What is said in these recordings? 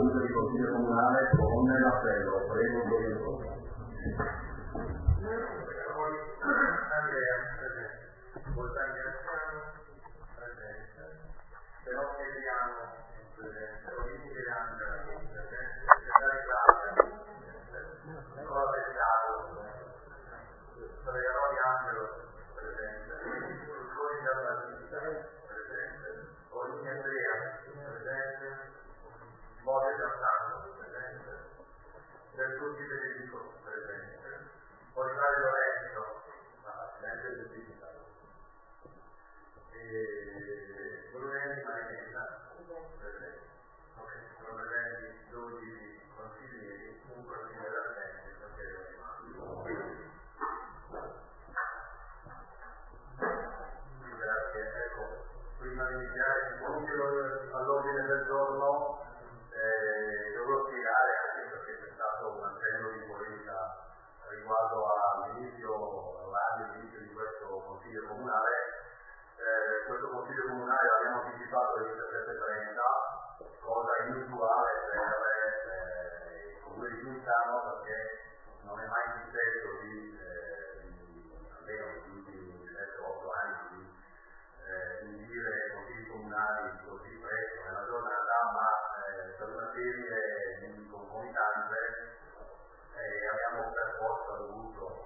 seduta di consiglio comunale con l'appello. Prego il Governo. Però chiediamo il Presidente, Pregherò di Angelo, presente, Fulconi Giannalista, presente, Olini Andrea, presente, Mose Gianfranco, presente, Bertucci Federico, presente, Olivario Lorenzo, assistente del digitale, e Brunelli Marinella, presente. Sono presenti 12 consiglieri, un consigliere assente, il consigliere rimane. Grazie, ecco, prima di iniziare il punto all'ordine del giorno devo spiegare, anche perché c'è stato un accenno di polemica riguardo all'inizio di questo consiglio comunale. Questo consiglio comunale l'abbiamo anticipato alle 17:30, cosa inusuale per il comune di Giuntano, perché non è mai successo di almeno negli ultimi 7-8 anni di dire consigli comunali così presto nella giornata, ma per una serie di concomitanze abbiamo per forza dovuto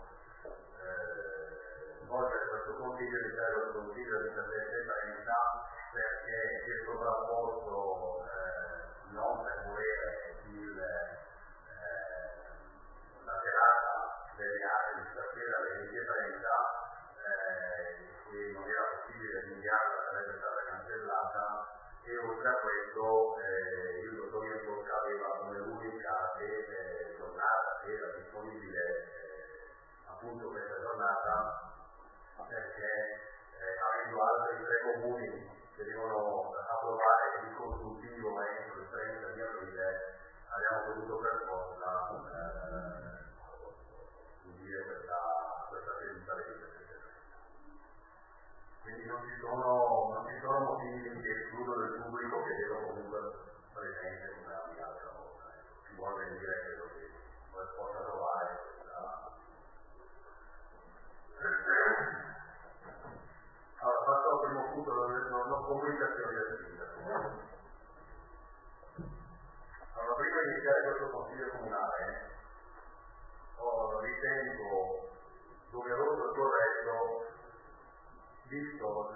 svolgere questo consiglio all'interno del consiglio di 17:30 perché si è sovrapposto non per volere la serata delle gare di stasera alle 20:30 che non era possibile rinviarla, sarebbe stata cancellata, e oltre a questo il dottor Iacocca aveva come unica giornata che era disponibile appunto questa giornata, perché avendo altri 3 comuni che devono approvare il consultivo entro il 30 di aprile, abbiamo dovuto per forza dire questa seduta alle 17:30. Quindi non ci sono motivi che escludono il pubblico, che vedo comunque presente come la altra volta. Si vuole venire, credo che possa trovare questa. Allora, passo al primo punto, non comunicazioni del sindaco. Allora, prima di iniziare questo consiglio comunale, ritengo doveroso e corretto, visto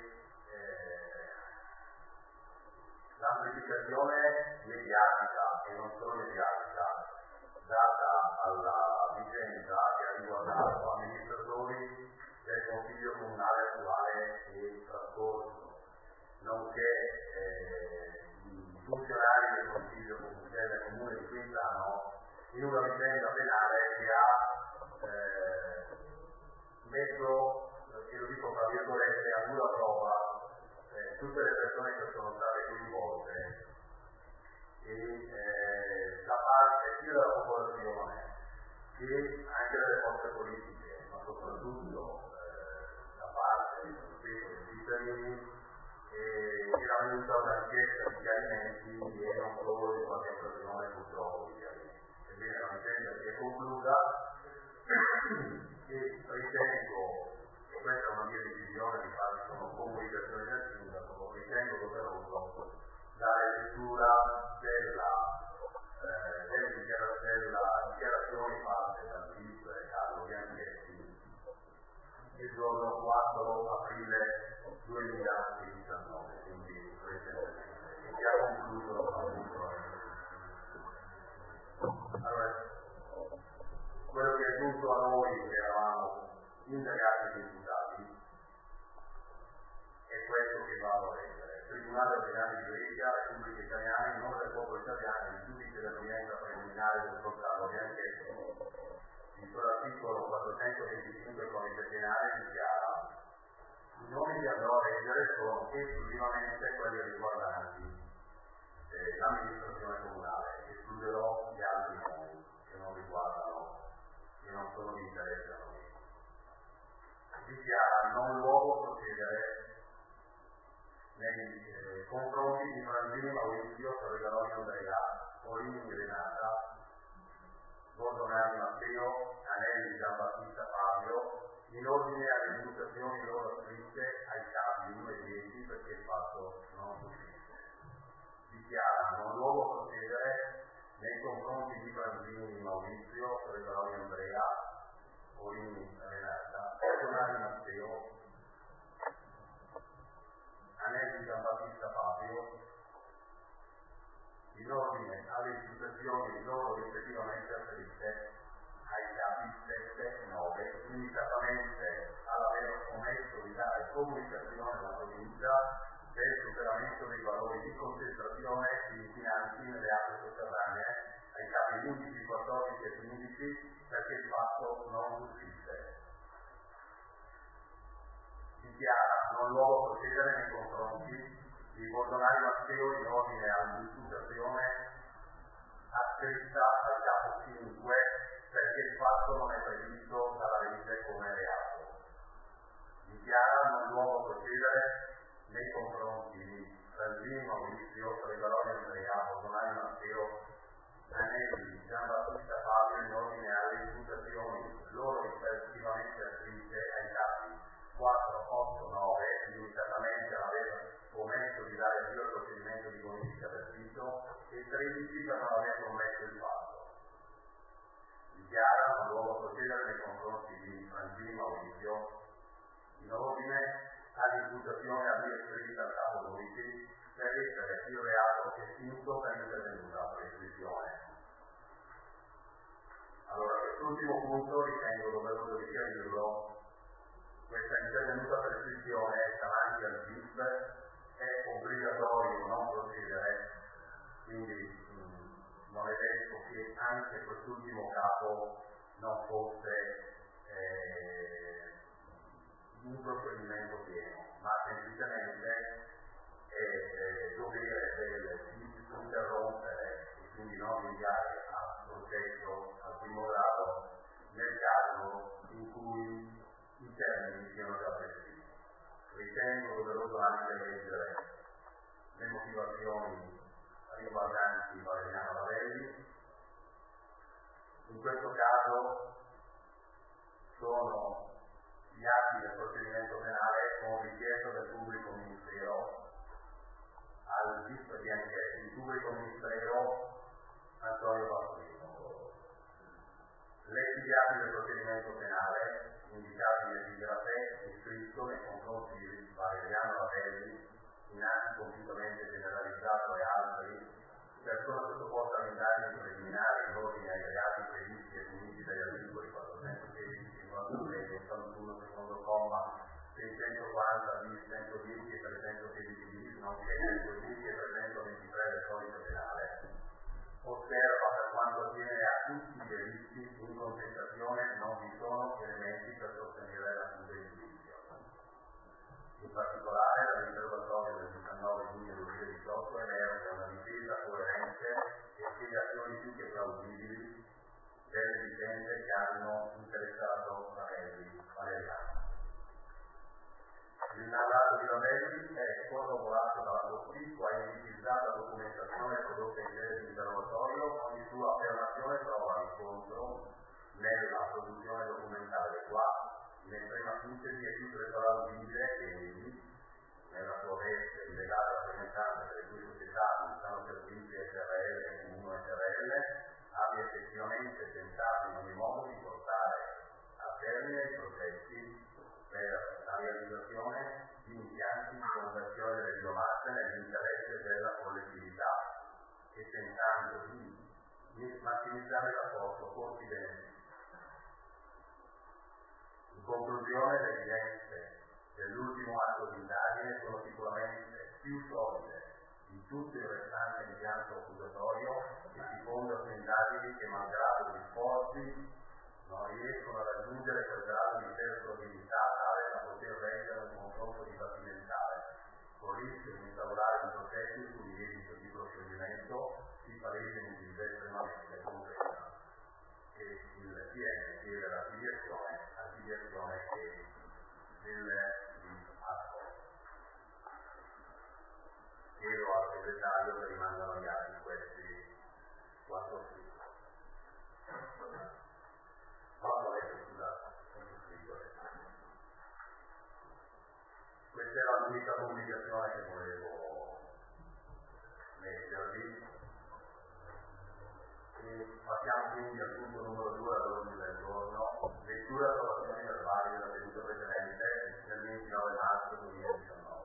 l'amplificazione mediatica e non solo mediatica data alla vicenda che ha riguardato amministratori del Consiglio Comunale attuale e trascorso, nonché i funzionari del Consiglio del Comune di Quintano, in una vicenda penale che ha messo, e lo dico tra virgolette, a dura prova tutte le persone che sono state coinvolte e da parte sia della popolazione che anche delle forze politiche, ma soprattutto da parte dei cittadini, era venuta un'inchiesta di chiarimenti e non solo di qualche occasione purtroppo di chiarimenti. Ebbene, la vicenda si è conclusa e ritengo, e questa è una mia decisione, di fare sono comunicazioni del sindaco, ritengo doveroso dare lettura delle dichiarazioni fatte dal vice Carlo Bianchetti il giorno 4 aprile 2019, quindi recentemente, e che ha concluso appunto. Allora, quello che è giunto a noi, che eravamo indagati e imputati, è questo che va a leggere. Tribunale Ordinario di Brescia, Repubblica Italiana, in nome del popolo italiano, il giudice dell'udienza preliminare del dottor Carlo Bianchetti, in quell'articolo 425 del codice penale dichiara: i nomi che andrò a leggere sono esclusivamente quelli riguardanti l'amministrazione comunale, escluderò gli altri nomi che non riguardano, che non sono di interesse a noi. Dichiara non luogo procedere nei confronti di Franzini Maurizio Torrigaloni Andrea, Renata, Bordonari Matteo, Anelli Giambattista Fabio, in ordine alle imputazioni loro scritte ai capi 1 e 10 perché il fatto non sussiste. Dichiara non luogo procedere nei confronti di Franzini Maurizio, Fredoloni Andrea, Orini Renata, Bordonari Matteo, Anelli Giambattista Fabio, in ordine alle imputazioni loro rispettivamente ascritte ai capi 7 e 9, limitatamente all'aver omesso di dare comunicazione alla provincia del superamento dei valori di concentrazione di inquinanti nelle acque sotterranee ai capi 11, 14 e 15 perché il fatto non sussiste. Dichiara non luogo procedere nei confronti di Bordonari Matteo in ordine all'imputazione ascritta al capo 5 perché il fatto non è previsto dalla legge come reato. Dichiara non luogo procedere nei confronti di Franzini Maurizio, Fredoloni Andrea, Bordonari Matteo, Anelli Giambattista Fabio in ordine alle imputazioni loro rispettivamente ascritte ai capi 4, 8, 9, limitatamente all'aver omesso di dare avvio al procedimento di bonifica del sito e 13 per non aver commesso il fatto. Dichiara non luogo procedere nei confronti di Franzini Maurizio in ordine all'imputazione a via scritta al capo 12 per essere il reato estinto per intervenuta prescrizione. Allora, quest'ultimo punto ritengo doveroso di chiarirlo. Questa intervenuta prescrizione davanti al GIP è obbligatorio non procedere, quindi non è detto che anche quest'ultimo capo non fosse un procedimento pieno, ma semplicemente è dovere del GIP interrompere e quindi non rinviare al processo al primo grado nel caso in cui i termini siano già prescritti. Ritengo doveroso anche leggere le motivazioni riguardanti Valeriano Ravelli. In questo caso sono gli atti del procedimento penale con richiesta del pubblico ministero al GIP di Anchete, il pubblico ministero Antonio Bassino. Letti gli atti del procedimento penale indicati nell'epigrafe e scritto nei confronti di Valeriano Ravelli, innanzi completamente generalizzato e altri, persona sottoposta a indagini preliminari in ordine ai reati previsti e puniti dagli articoli 416, 56, 81, secondo comma, 640 bis, 110 e 316 bis, nonché 110 e 323 del codice penale. Osserva per quanto attiene a tutti i delitti in contestazione non vi sono elementi per sostenere l'accusa in giudizio. In particolare dall'interrogatorio del 19 giugno 2018 emerge una difesa coerente e spiegazioni più che plausibili delle vicende che hanno interessato Ravelli Valeriano. Il mandato di Ravelli è corroborato dalla cospicua e indicizzata documentazione prodotta in sede di interrogatorio. Ogni sua affermazione trova riscontro nella produzione documentale qua, in estrema sintesi è più plausibile che egli, nella sua veste legata rappresentanza delle due società che stanno servizi SRL e 1 SRL, abbia effettivamente tentato in ogni modo di portare a termine i processi per la realizzazione di impianti di conversione delle biomasse nell'interesse della collettività e tentando di massimizzare il rapporto costi-benefici. In conclusione, le evidenze dell'ultimo atto di indagine sono sicuramente più solide di tutto il restante impianto accusatorio che si fonda su indagini che, malgrado gli sforzi, non riescono a raggiungere quel grado di persuasività tale da poter reggere un confronto dibattimentale, con rischio di instaurare un processo in cui l'esito di procedimento si palesi in utilità estremamente concreta e il PM chiede l'archiviazione che del atto. Chiedo al segretario che rimangano gli atti questi 4 Passiamo quindi al punto numero 2 all'ordine del giorno, lettura e approvazione verbali della seduta precedente del 29 marzo 2019.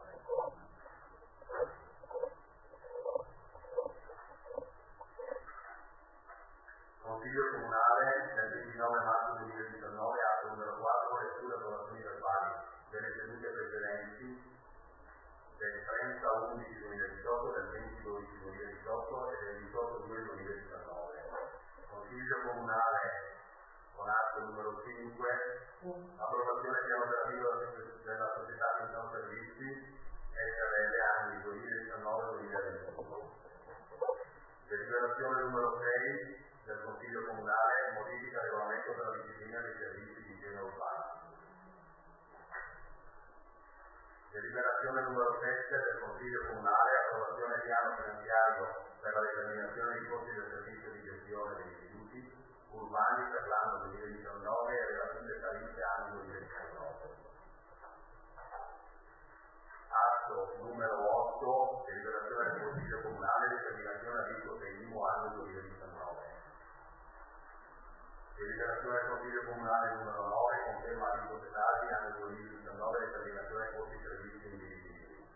Consiglio Comunale del 29 marzo 2019, atto numero 4, lettura e approvazioni verbali delle sedute precedenti del 30/11/2018, del 20/12/2018 e del 18/2/2019. Consiglio Comunale con atto numero 5, approvazione piano operativo della società Pinzon Servizi SRL anni 2019-2021. Deliberazione numero 6 del Consiglio Comunale, modifica regolamento per la disciplina dei servizi di igiene urbana. Deliberazione numero 7 del Consiglio Comunale, approvazione piano finanziario per la determinazione dei costi del servizio di gestione dei rifiuti urbani per l'anno 2019 e relative tariffe anno 2019. Atto numero 8, deliberazione del Consiglio Comunale, determinazione aliquote IMU anno 2019. Deliberazione del Consiglio Comunale numero 9, conferma aliquote tali anno 2019, determinazione costi servizi indirigibili.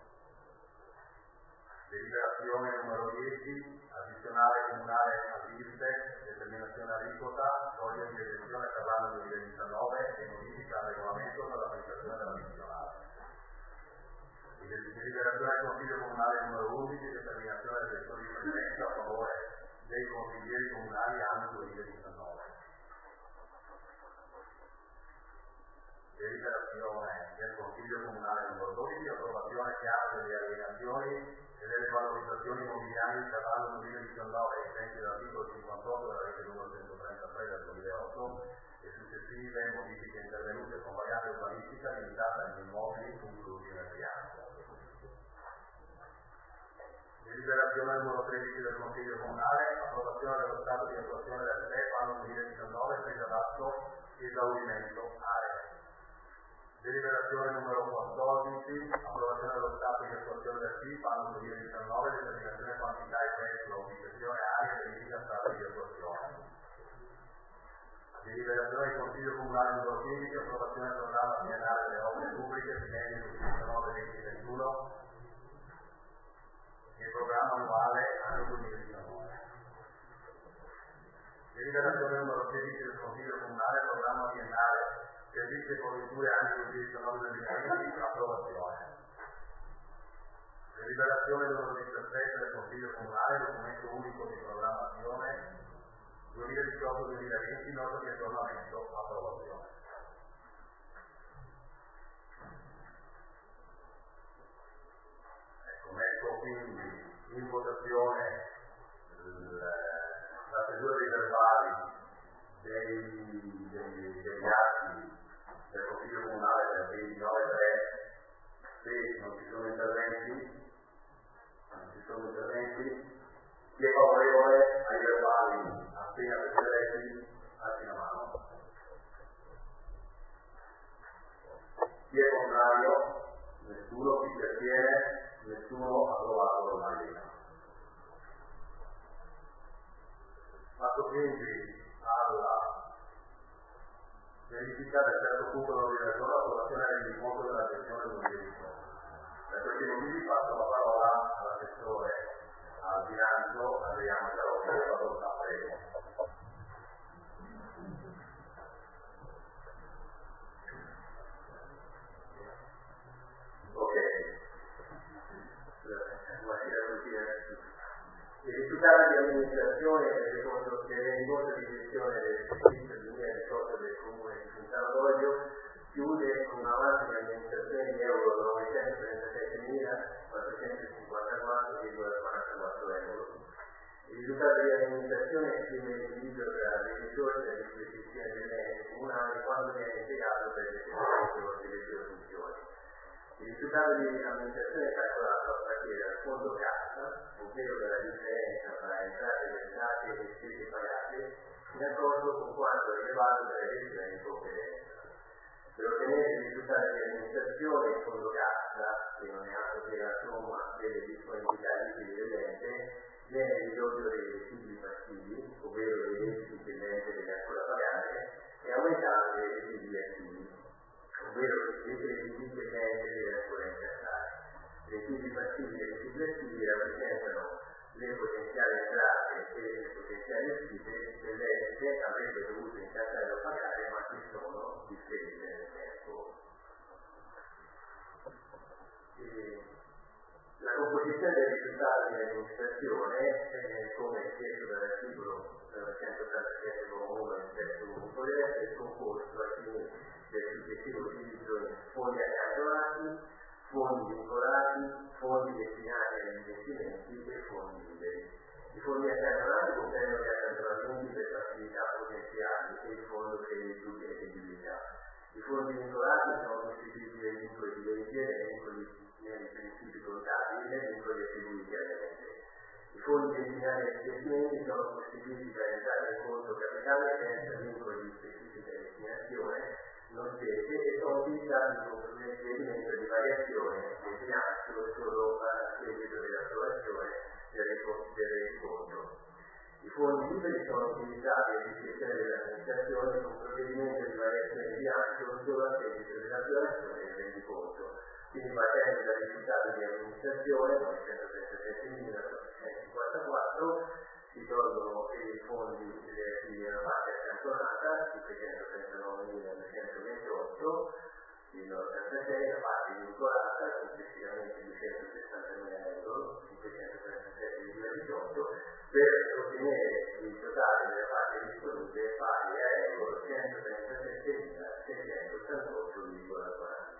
Deliberazione numero 10, addizionale comunale all'IRPE, determinazione aliquota, soglia di esenzione per l'anno 2019 e modifica al regolamento per l'applicazione dell'addizionale. Deliberazione del Consiglio Comunale numero 11, determinazione del gestore di presenza a favore dei consiglieri comunali anno 2019. Deliberazione del Consiglio Comunale numero 12, approvazione piano delle alienazioni e delle valorizzazioni immobiliari per l'anno 2019 ai sensi dell'articolo 58 della legge numero 133 del 2008 e successive modifiche intervenute con variante urbanistica limitata agli immobili conclusi nel piano. Deliberazione numero 13 del Consiglio Comunale, approvazione dello stato di attuazione del TEP anno 2019 presa d'atto esaurimento aree. Deliberazione numero 14, approvazione dello stato di attuazione del TIP anno 2019, determinazione quantità e prezzo, ubicazione area e verifica stato di attuazione. Deliberazione del Consiglio Comunale numero 15, approvazione del programma biennale delle opere pubbliche finenti 2019-2021 e il programma annuale anno 2019. Deliberazione numero 16 del Consiglio Comunale, programma biennale servizi e forniture anni 2019-2020, approvazione. Deliberazione numero 17 del Consiglio Comunale, documento unico di programmazione 2018-2020, nota di aggiornamento, approvazione. Ecco, metto quindi in votazione la stesura dei verbali degli atti del Consiglio Comunale del 29/3. Se non ci sono interventi, chi è favorevole ai verbali appena precedenti, alzi la mano. Chi è contrario? Nessuno. Chi si astiene? Nessuno. Approvato l'unanimità. Passo quindi alla verifica del terzo punto dell'ordine del giorno, approvazione del rendiconto della gestione 2018. Per questi motivi passo la parola all'assessore al bilancio Adriano Carossi, che facoltà, prego. Ok. Il risultato di amministrazione del rendiconto di gestione del servizio 2018 del Comune di Fontana d'Olio chiude con un avanzo di amministrazione di euro 937.454,44 euro. Il risultato di amministrazione esprime l'equilibrio tra le risorse a disposizione degli enti comunali quando viene impiegato per l'esecuzione delle sue funzioni. Il risultato di amministrazione è calcolato a partire dal fondo cassa, ovvero della differenza tra entrate versate e spese pagate, in accordo con quanto rilevato dalle elezioni di competenza. Per ottenere il risultato di amministrazione, il fondo cassa, che non è altro che la somma delle disponibilità liquide dell'ente, viene ridotto dei residui passivi, ovvero le potenziali entrate e le potenziali uscite dell'ente avrebbe dovuto incassare o pagare, ma che sono differite nel tempo. La composizione dei risultati dell'amministrazione, come chiesto dall'articolo 187,1 del testo unico, deve essere composto ai fini del successivo utilizzo in fondi accantonati, fondi vincolati, fondi destinati agli investimenti e fondi liberi. I fondi accantonati comprendono gli accantonamenti per facilità potenziali e il fondo per i dubbi e eleggibilità. I fondi vincolati sono costituiti dai vincoli di legge, dai vincoli nei principi contabili e dai vincoli attribuiti all'ente. I fondi destinati agli investimenti sono costituiti da entrate in conto capitale senza vincoli di specifica destinazione non spese e sono utilizzati come riferimento di variazione del bilancio solo a seguito dell'approvazione del rendiconto. I fondi liberi sono utilizzati a discrezione dell'amministrazione con provvedimento di variazione di bilancio solo a seguito dell'approvazione del rendiconto. Quindi partendo dal risultato di amministrazione, 937.954, si tolgono i fondi relativi alla parte accantonata, 539.928, fino all'86, la parte vincolata, complessivamente di 160.000 euro, 537,18, per ottenere il totale della parte disponibile pari a euro 137.688,40.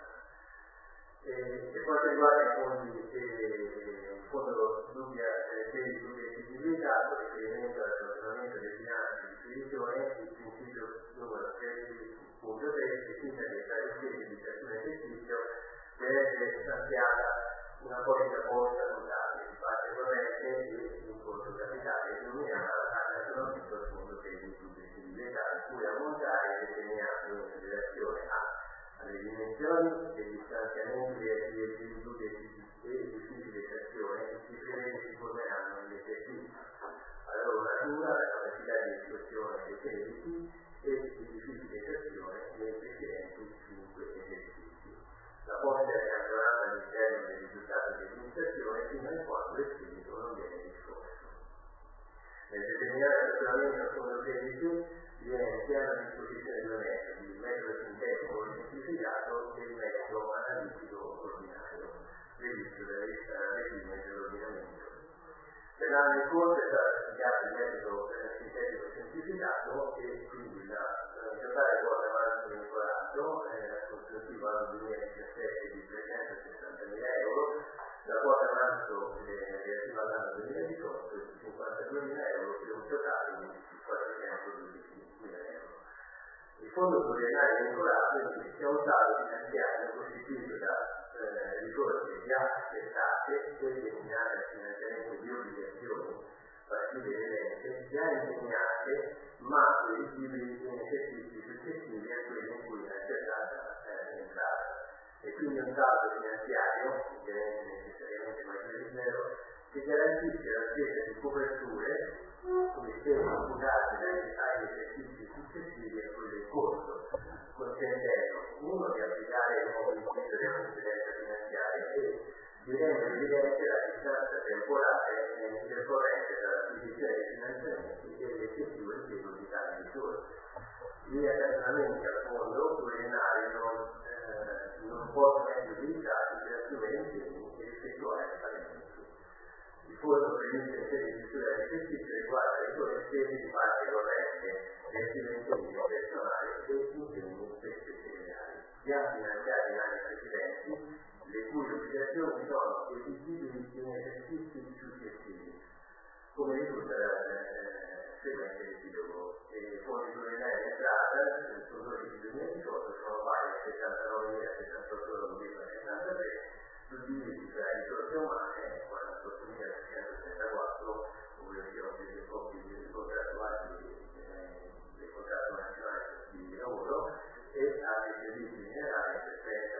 Per quanto riguarda i fondi, il fondo dubbia esigibilità, con riferimento all'aggiornamento del bilancio di previsione, il principio numero 13.3 designa che tra le spese di ciascun esercizio deve essere stanziata una apposita borsa contabile di parte corrente e in conto capitale denominata accantonamento al fondo per i dubbi esigibilità, il cui ammontare è determinato in relazione alle dimensioni degli stanziamenti relativi ai dubbi e uffici di estazione che si prevede si formeranno negli esercizi, alla loro natura, la capacità di espressione dei crediti e gli uffici di estazione nei precedenti 5 esercizi. La posta è accantonata all'interno dei risultati dell'amministrazione fino a quando l'esercizio non viene discorso. Nel determinare l'accantonamento al fondo crediti viene iniziata a disposizione di due metodi, il metodo sintetico o semplificato e il metodo analitico ordinario, previsto dalla regime dell'ordinamento. Per l'anno in corso è stato studiato il metodo sintetico semplificato e quindi la totale quota avanzo vincolato consuntivo all'anno 2017 di 360.000 euro, la quota avanzo relativa all'anno 2018 di 52.000 euro per un totale di 412.000 euro. Il fondo pluriennale vincolato è un saldo finanziario costituito da risorse già accettate e destinate al finanziamento di obbligazioni passive dell'ente già impegnate ma eligibili in esercizi successivi a quelli in cui è accertata l'entrata. E quindi un saldo finanziario, ovviamente necessariamente maggiore di zero, che garantisce la spesa di coperture come spese imputate agli esercizi successivi a quello in corso, consentendo uno di applicare il nuovo impegno della competenza finanziaria e di rendere evidente la distanza temporale intercorrente dall'acquisizione dei finanziamenti e l'effettivo impiego di tali risorse. Gli accantonamenti al fondo pluriennale non possono essere utilizzati per assumere impegni e effettuare pagamenti. Il fondo previsto in sede di chiusura dell'esercizio riguarda le sole spese di parte corrente, relativi impegni personali e impegni per spese legali, già finanziati in anni precedenti, le cui obbligazioni sono esigibili in esercizi successivi, come risulta dal seguente epilogo. I fondi pluriennali di entrata, nel suo 2018, sono pari a 79.078,73, suddivisi tra risorse umane, 48.334, ovvero gli obblighi contrattuali dei contratti nazionali di lavoro, e altri servizi minerali per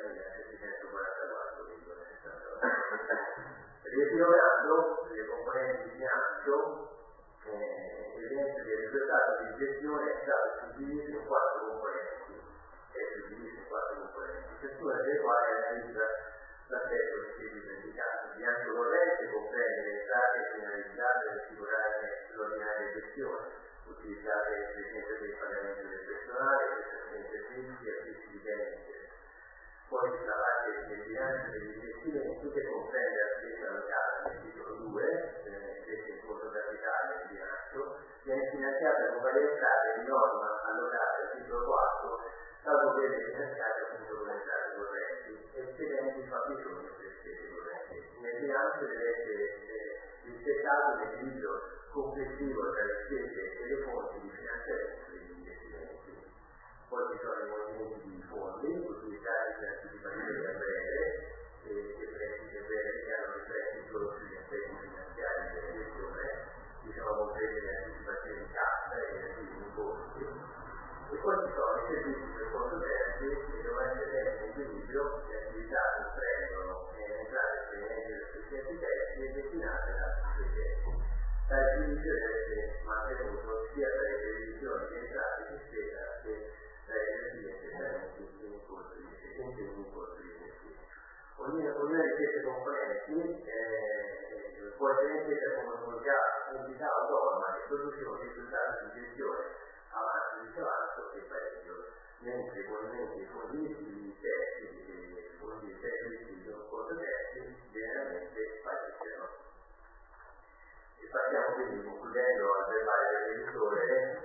30.744,69. Riepilogando le componenti di bilancio, evidenzio che il risultato di gestione è stato suddiviso in 4 componenti, ciascuna delle quali analizza l'assetto in seguito indicato. Il bilancio corrente comprende le entrate finalizzate ad assicurare l'ordinaria gestione, utilizzate per il pagamento del personale, prestazioni di servizi e acquisti di beni. Poi la parte del bilancio degli investimenti che comprende la spesa allocata nel titolo 2, spesa in conto capitale del bilancio, viene finanziata con varie entrate di norma allocate al titolo 4, salvo quelle finanziate appunto con entrate correnti, eccedenti fabbisogno per spese correnti. Nel bilancio deve essere rispettato l'equilibrio complessivo tra le spese e le fonti di finanziamento degli investimenti. Poi ci sono i movimenti di fondi utilizzati per anticipazioni a breve e prestiti a breve che hanno riflessi solo sugli aspetti finanziari della gestione, diciamo comprese le anticipazioni di cassa e le anticipazioni di costi. E poi ci sono i servizi per conto terzi che devono essere messi in equilibrio le attività che prendono e le entrate provenienti da soggetti terzi e destinate ad altri soggetti. Tale equilibrio deve essere mantenuto sia dalle previsioni di entrate di spesa che dai relativi assestamenti in corso di esercizio. Ognuna di queste componenti può essere intesa come un'unità autonoma che produce un risultato di gestione avanzo, disavanzo e pareggio, mentre i movimenti fondi terzi e fondi terzi di un conto terzi generalmente pareggiano. E passiamo quindi, concludendo, al verbale del revisore,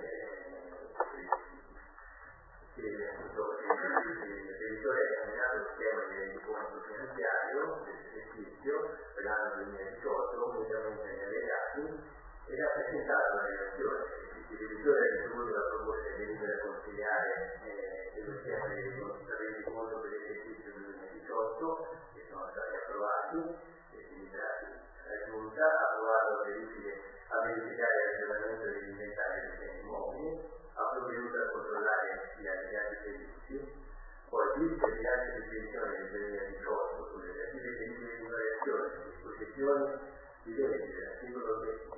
il revisore ha esaminato lo schema di rendiconto finanziario dell'esercizio per l'anno 2018, unitamente agli allegati, ed ha presentato la relazione. Il revisore ha ricevuto la proposta di delibera consiliare dello schema di rendiconto per l'esercizio 2018, che sono stati approvati e deliberati. La Giunta ha approvato a verificare l'aggiornamento degli inventari dei beni immobili, ha provveduto a controllare gli allegati servizi, poi visto il bilancio di previsione del 2018 sulle relative delibere di variazione delle disposizioni di legge dell'articolo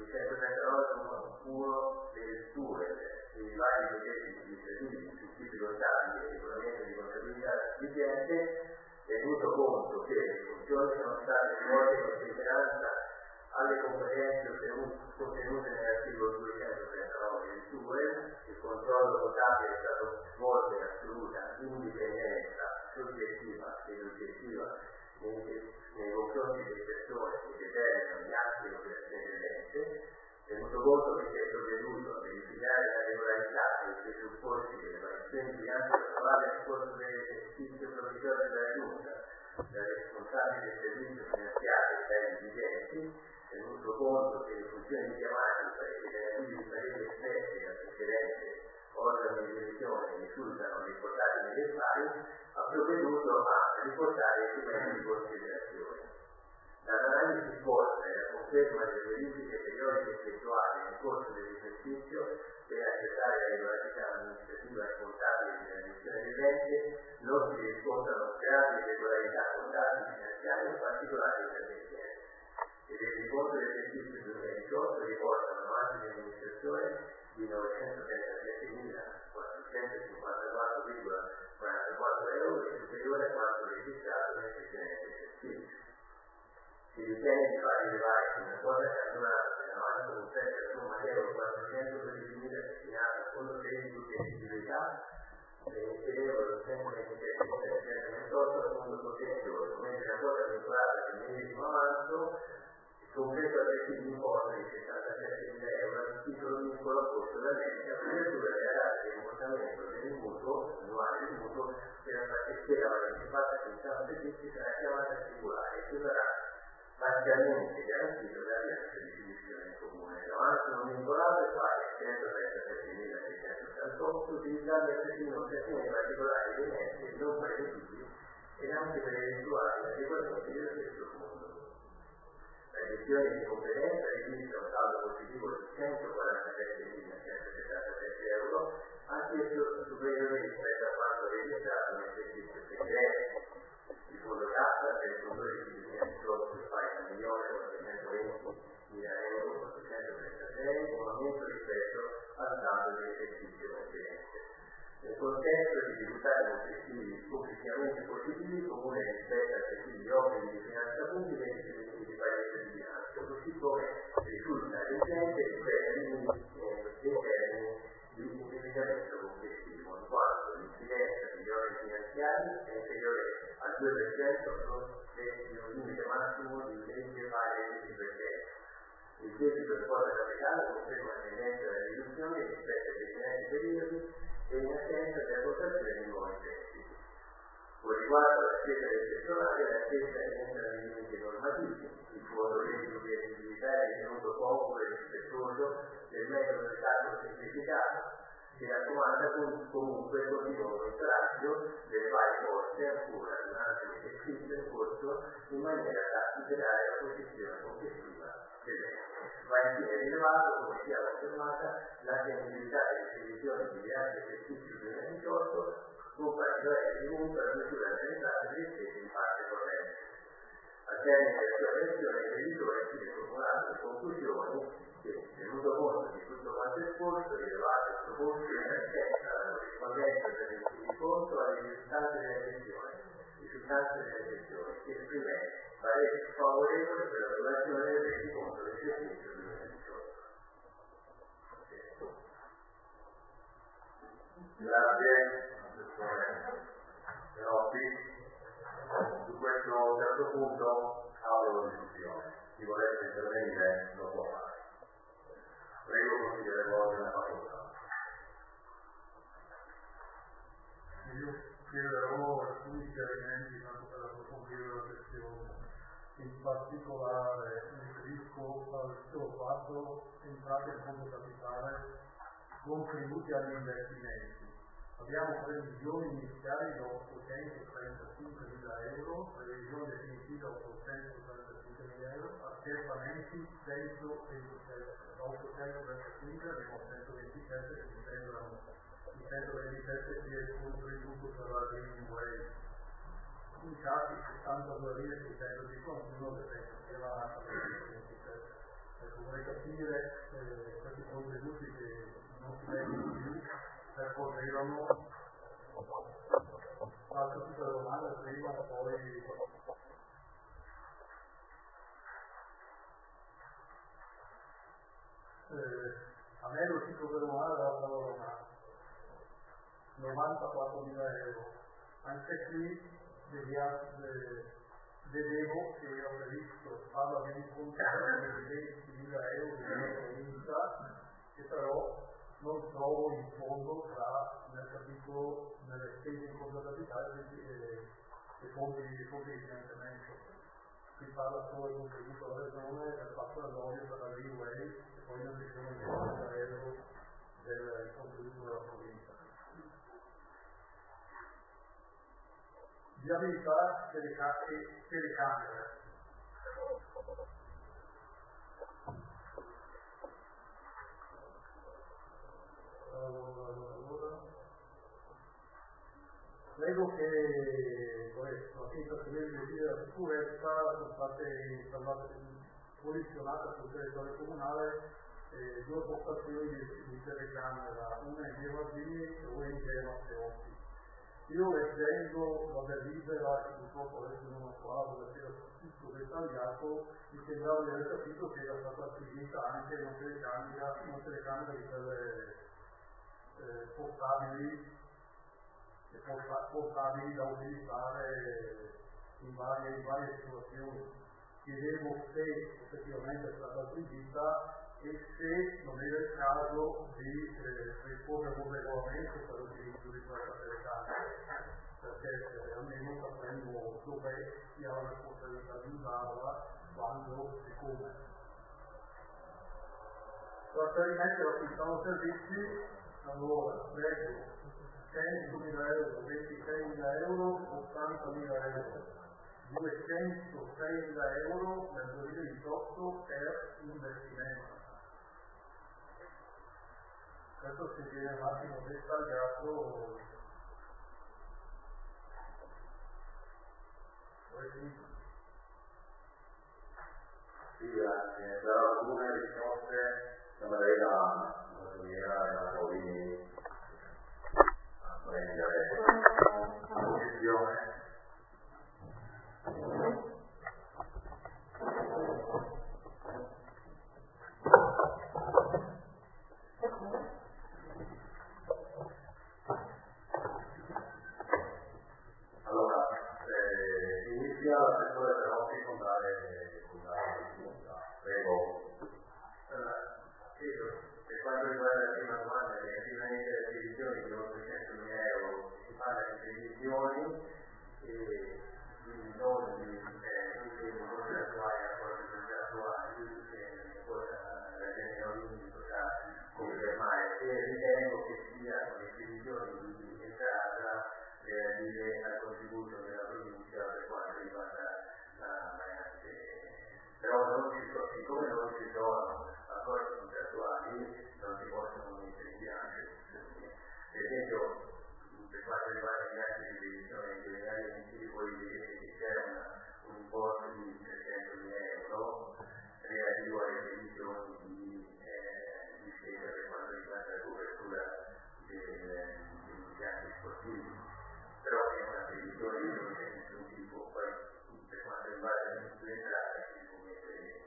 239.1 del TUE e i vari progetti legislativi sul tipico stabile e regolamento di contabilità vigente, tenuto conto che le funzioni sono state svolte con temperanza alle competenze contenute nell'articolo 239 del TUE, il controllo contabile è stato svolto in assoluta indipendenza soggettiva ed oggettiva nei confronti delle persone che determinano gli atti e le operazioni dell'ente, tenuto conto che si è provveduto a verificare la regolarità dei presupposti delle variazioni di bilancio approvate nel corso dell'esercizio provvisorio della Giunta, dai responsabili del servizio finanziario e dai dirigenti, tenuto conto che le funzioni chiamate per i relativi pareri espressi dal precedente organo di revisione risultano riportati negli affari, ha provveduto a riportare i seguenti considerazioni. Dall'analisi svolta e la conferma delle verifiche periodiche effettuate nel corso dell'esercizio per accertare la regolarità amministrativa e contabile della gestione dell'ente, non si riscontrano gravi irregolarità contabili finanziarie, in particolare interventienti. Il rendiconto dell'esercizio 2018 riporta una margine di amministrazione di 937.454,44 euro, superiore a quanto registrato nel precedente esercizio. Si ritiene di far rilevare che una quota cantonata dell'avanzo complessa somma di euro 412.000 destinata a fondo credito di attività inferiore al 127.728 a fondo contenzioso, mentre la quota vincolata del medesimo avanzo completo altresì l'importo di 77.000 euro al titolo vincolo posto dall'ente a copertura della rata di rimborsamento del mutuo annuale del mutuo per la partecipata attività servizi sarà chiamata singolare che verrà parzialmente garantito dalla bilancio di fiduzione comune. L'avanzo non vincolato è pari a 137.688, utilizzando altresì un'occasione particolare dei mezzi non prevedibili ed anche per eventuali adeguamenti dello stesso fondo. La gestione di competenza registra un saldo positivo di 147.177 euro, anch'esso superiore rispetto a quanto registrato nell'esercizio precedente. Il fondo cassa per il fondo di 2018 è pari a 1.420.000 euro 436, un aumento rispetto al saldo dell'esercizio precedente. nel contesto di risultati complessivamente positivi comune rispetto ai effettivi obblighi di finanza pubblica e di effettivi di pagamento di bilancio, così come risulta evidente che dei termini di indebitamento complessivo, in quanto l'incidenza degli oneri finanziari è inferiore al 2% del limite massimo di legge pari al 10%. Il debito di quota capitale conferma la tendenza della riduzione rispetto ai precedenti periodi e in assenza di aggravazione di nuovi prestiti. Con riguardo alla spesa eccezionale, la stessa entra nei limiti normativi. Il fondo debito di eligibilità è ritenuto congruo e rispettoso del metodo del calcolo semplificato, che raccomanda comunque il continuo monitoraggio delle varie poste ancora durante l'esercizio in corso in maniera da tutelare la posizione complessiva dell'ente. Va infine rilevato come sia confermata la tendibilità delle previsioni di bilancio esercizio 2018 con particolare riferimento alla misura delle entrate delle spese in parte corrente. Al termine della sua relazione il revisore ha formulato le conclusioni che, tenuto conto di tutto quanto esposto, rilevato il proposto in assenza alla corrispondenza del conto alle risultanze delle gestioni, che esprime parere favorevole per l'approvazione del rendiconto dell'esercizio 2018. Grazie, assessore Perotti. Su questo terzo punto apro la discussione. Chi volesse intervenire lo può fare. Prego, consigliere Borgia, la facoltà. Io chiederò alcuni chiarimenti tanto per approfondire la questione. In particolare mi riferisco al solo fatto entrate in fondo capitale contributi agli investimenti. Abbiamo previsioni iniziali di 835.000 euro, previsione definitiva 835.000 euro, accertamenti 835, abbiamo 127 che mi sembrano i 127 sia il contributo per la Green Wave. In casi 62.651 che penso sia la 127. Ecco, vorrei capire questi contributi che non si leggono più percorrevano faccio tutta la domanda prima e poi a me lo ciclo per domanda della Romana 94.000 euro, anche qui vedevo che era previsto parla di un conto di 20.000 euro di provincia che però non trovo in fondo nel capitolo nelle spese in conto capitale e fonti di finanziamento. Qui parla solo del contributo alla regione del fatto dell'olio per la Greenway e poi non ci sono i 40 euro del contributo della provincia. Viabilità telecamere. Leggo che la finta civile della sicurezza sono state posizionate sul territorio comunale due postazioni di telecamera, una in via Mazzini e una in via Matteotti. Io leggendo la delibera, che purtroppo adesso non ho qua, perché era tutto dettagliato, mi sembrava di aver capito che era stata acquisita anche una telecamera di quelle portabili da utilizzare in varie situazioni. Chiedevo se effettivamente è stata acquisita e se non era il caso di risporre un regolamento per l'utilizzo di questa telecamera, perché almeno sapremo dove si ha la responsabilità di usarla, quando e come. Trasferimento acquistano servizi, allora leggo 100.000 euro, 26.000 euro, 80.000 euro, 206.000 euro nel 2018 per investimento. Questo si viene un attimo dettagliato. Sì, grazie. Però alcune risposte magari la Giuliera e la Paolini quanto riguarda la prima domanda, relativamente alle previsioni di 800.000 euro, si parla di previsioni e quindi non di impegni contrattuali, accordi contrattuali, la gente potrà confermare, e ritengo che siano le previsioni di entrata relative al contributo della provincia per quanto riguarda la però siccome non ci sono accordi contrattuali non si possono mettere in bilancio. Per esempio, per quanto riguarda gli atti di previsione generali emissivi, voi vedete che c'è un importo di 300.000 euro relativo alle previsioni di spesa per quanto riguarda la copertura degli impianti sportivi. Però è una previsione che non c'è nessun tipo, poi per quanto riguarda le entrate si può mettere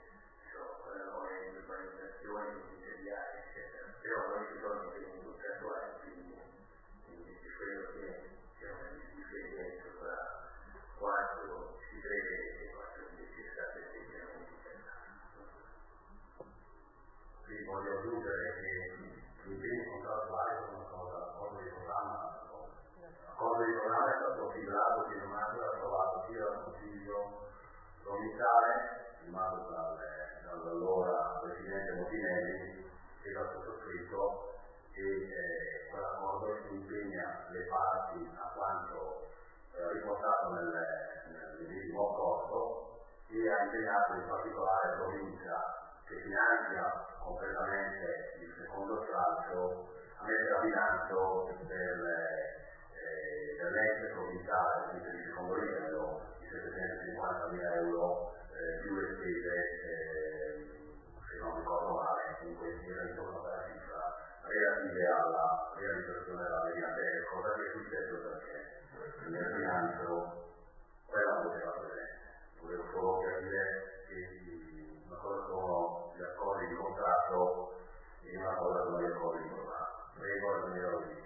le urbanizzazioni, gli intermediari, eccetera. Però non ci sono impegni contrattuali, quindi credo che sia un differimento tra quanto si prevede e quanto invece è stato effettivamente pensato. Qui voglio aggiungere che gli impegni contrattuali sono una cosa, l'accordo di programma. L'accordo di programma è stato siglato, firmato e approvato sia dal Consiglio provinciale, firmato dall'allora Presidente Montinelli e dal sottoscritto, e quell'accordo si impegna le parti a quanto riportato nel medesimo accordo e ha impegnato in particolare la provincia che finanzia completamente il secondo stralcio a mettere a bilancio dell'ente provinciale, quindi per il secondo livello, di 750.000 euro più le spese, se non ricordo male, comunque era intorno alla cifra relative alla realizzazione della mediateca, cosa che è successo perché nel bilancio quella non poteva presente. Volevo solo capire che una cosa sono gli accordi di contratto e una cosa sono gli accordi di programma. Prego, la signora Luigi.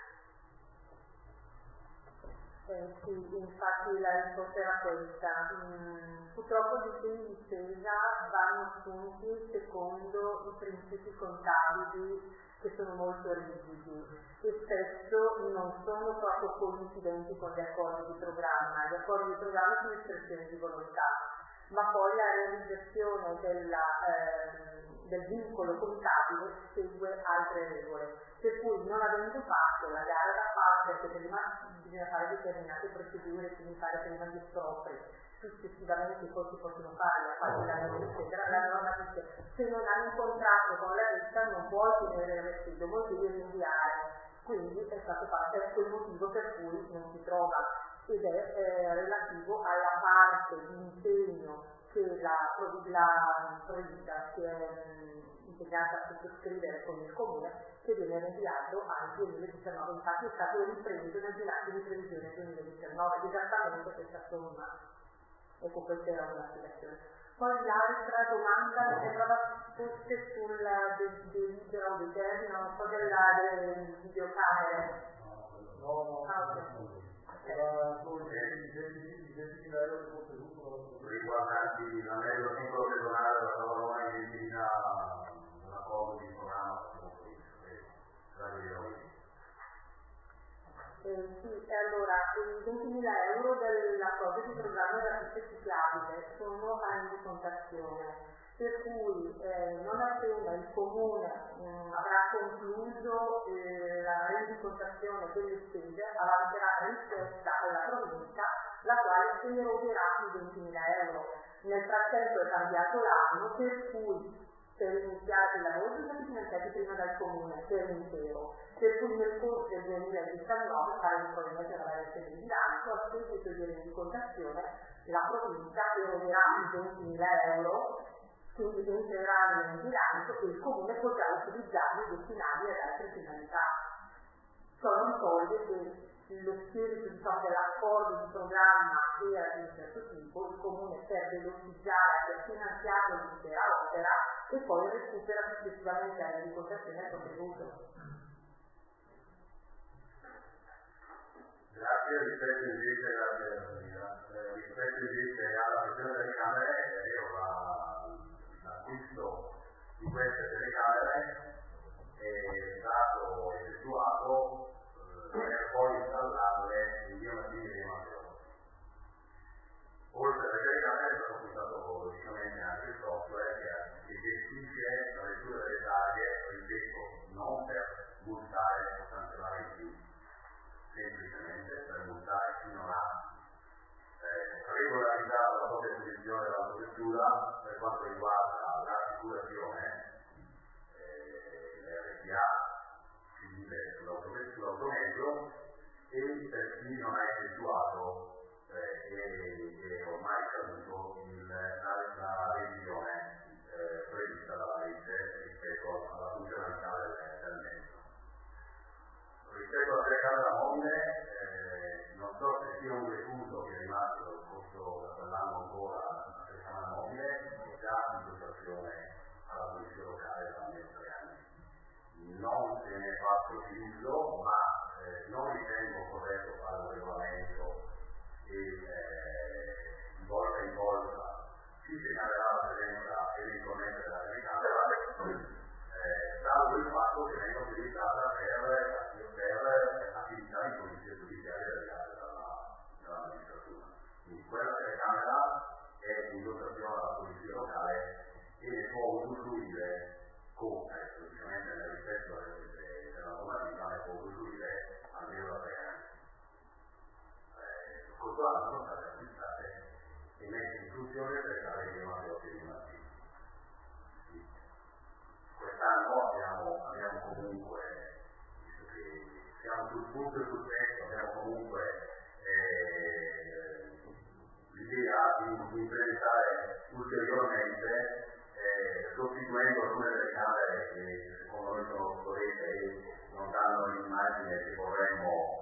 Sì, infatti la risposta era questa. Purtroppo gli impegni di spesa vanno assunti secondo i principi contabili che sono molto rigidi e spesso non sono proprio coincidenti con gli accordi di programma. Gli accordi di programma sono espressioni di volontà, ma poi la realizzazione del vincolo contabile segue altre regole. Per cui non avendo fatto la gara da parte, perché prima bisogna fare determinate procedure, quindi fare prima gli espropri, successivamente poi si possono fare la fase della norma, eccetera, la norma dice se non hai un contratto con la ditta non puoi tenere il residuo, vuol dire rinviare. Quindi è stato fatto, ecco il motivo per cui non si trova, ed è relativo alla parte di impegno che la provincia si è impegnata a sottoscrivere con il comune, che viene rinviato al 2019, infatti è stato ripreso nel bilancio di previsione 2019, esattamente questa somma. Ecco, questa era una spiegazione. Poi l'altra domanda sembrava fosse sul delibera o determina un po' delle videocamere. No. Era solo i 20.000 euro di contenuto. Riguardanti l'anello singolo pedonale della Cavalona in Ventina, un accordo di programma con Sì, allora i 20.000 euro dell'accordo di programma della pista ciclabile sono a rendicontazione, per cui non appena il comune avrà concluso la rendicontazione delle spese avanzerà richiesta alla provincia, la quale erogerà i 20.000 euro. Nel frattempo è cambiato l'anno, per cui per iniziare i lavori sono stati finanziati prima dal comune per l'intero, per cui nel corso del 2019 faremo probabilmente una variazione di bilancio, a seguito di rendicontazione la provincia erogerà i 20.000 euro, quindi entreranno nel bilancio e il comune potrà utilizzarli e destinarli ad altre finalità. Ciò non toglie che lo spirito dell'accordo di programma era di un certo tipo, il comune per velocizzare, per finanziare l'intera opera e poi recupera successivamente alla rendicontazione il contributo. Grazie, rispetto invece alla questione delle camere, l'acquisto di queste telecamere non per multare o cancellare in più, semplicemente per multare chi non ha regolarizzato la propria posizione dell'autovettura per quanto riguarda l'assicurazione, l'RPA civile sull'automezzo, e per chi non ha effettuato e ormai caduto la revisione prevista dalla legge rispetto alla funzionalità del mezzo. Rispetto alla telecamera mobile, non so se sia un refuso che è rimasto dal corso da quell'anno ancora la telecamera mobile, è già in dotazione alla polizia locale da almeno 3 anni. Non se ne è fatto più uso, ma non ritengo corretto fare un regolamento e di volta in volta si segnalerà la presenza eventualmente della telecamera, salvo il fatto che venga utilizzata per attività di polizia giudiziaria delegate dalla magistratura. Quindi quella telecamera è in dotazione alla polizia locale e ne può usufruire semplicemente nel rispetto della normativa, ne può usufruire almeno da 3 anni. Controllate sono state acquistate e messe in funzione per stare in una ottimizzazione. Quest'anno abbiamo comunque, visto che siamo sul punto e sul testo, abbiamo comunque l'idea di implementare ulteriormente, sostituendo alcune delle camere che secondo noi sono obsolete e non danno l'immagine che vorremmo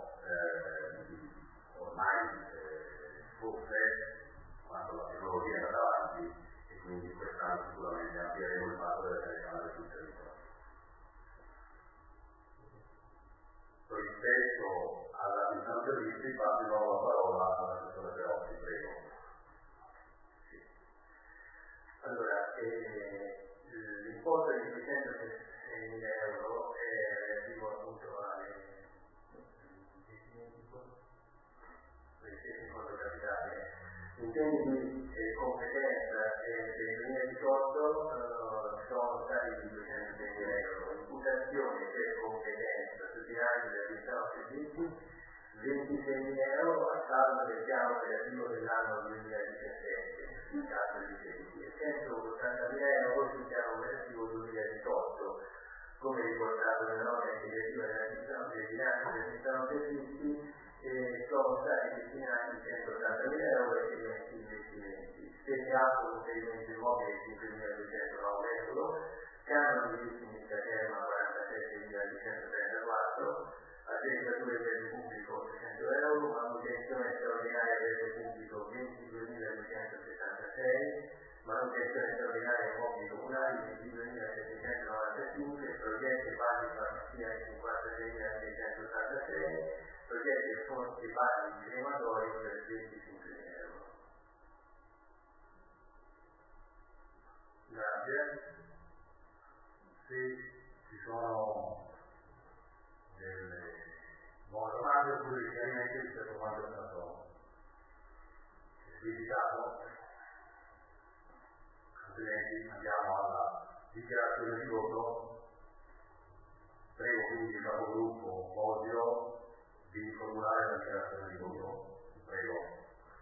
ormai fosse quando la tecnologia è andata avanti, e quindi quest'anno sicuramente amplieremo il fatto delle telecamere sul territorio. Rispetto alla distanzialistica passo di nuovo la parola all'assessore Perotti, prego. Sì. Allora, l'importo di 606.000 euro è relativo appunto ai in conto capitale. In termini di competenza del 2018 sono stati di 200.000 euro, imputazione per competenza sul bilancio dell'Amministrazione servizi 26.000 euro a saldo del piano operativo dell'anno 2017 sul caso di servizi e 180.000 euro sul piano operativo 2018, come riportato nella nota integrativa del bilancio dell'Amministrazione servizi. Sono stati destinati 180.000 euro ai seguenti investimenti: spettacolo conferimento immobile 5.209 euro, canone di utilizzo a terma 47.234, attrezzature per il pubblico 600 euro, manutenzione straordinaria per il pubblico 22.276, manutenzione straordinaria immobili comunali 22.795, progetti basi farmacia 56.686, progetti e fondi basi crematori per 25.000 euro. Grazie. Se ci sono delle nuove domande oppure richiarimenti rispetto a quanto è stato esplicitato, altrimenti andiamo alla dichiarazione di voto. Prego quindi il capogruppo Bosio di formulare la dichiarazione di voto. Prego.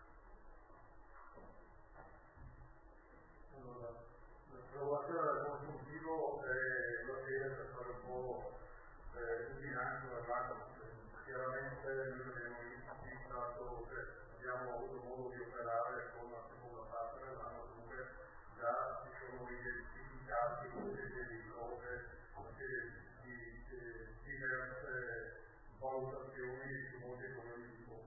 Allora, l'approvazione del consuntivo lo chiede per fare un po' il bilancio dell'anno. Chiaramente abbiamo avuto modo di operare con la seconda parte dell'anno, dunque già si sono identificati una serie di cose, una serie di diverse valutazioni su molti come tipo.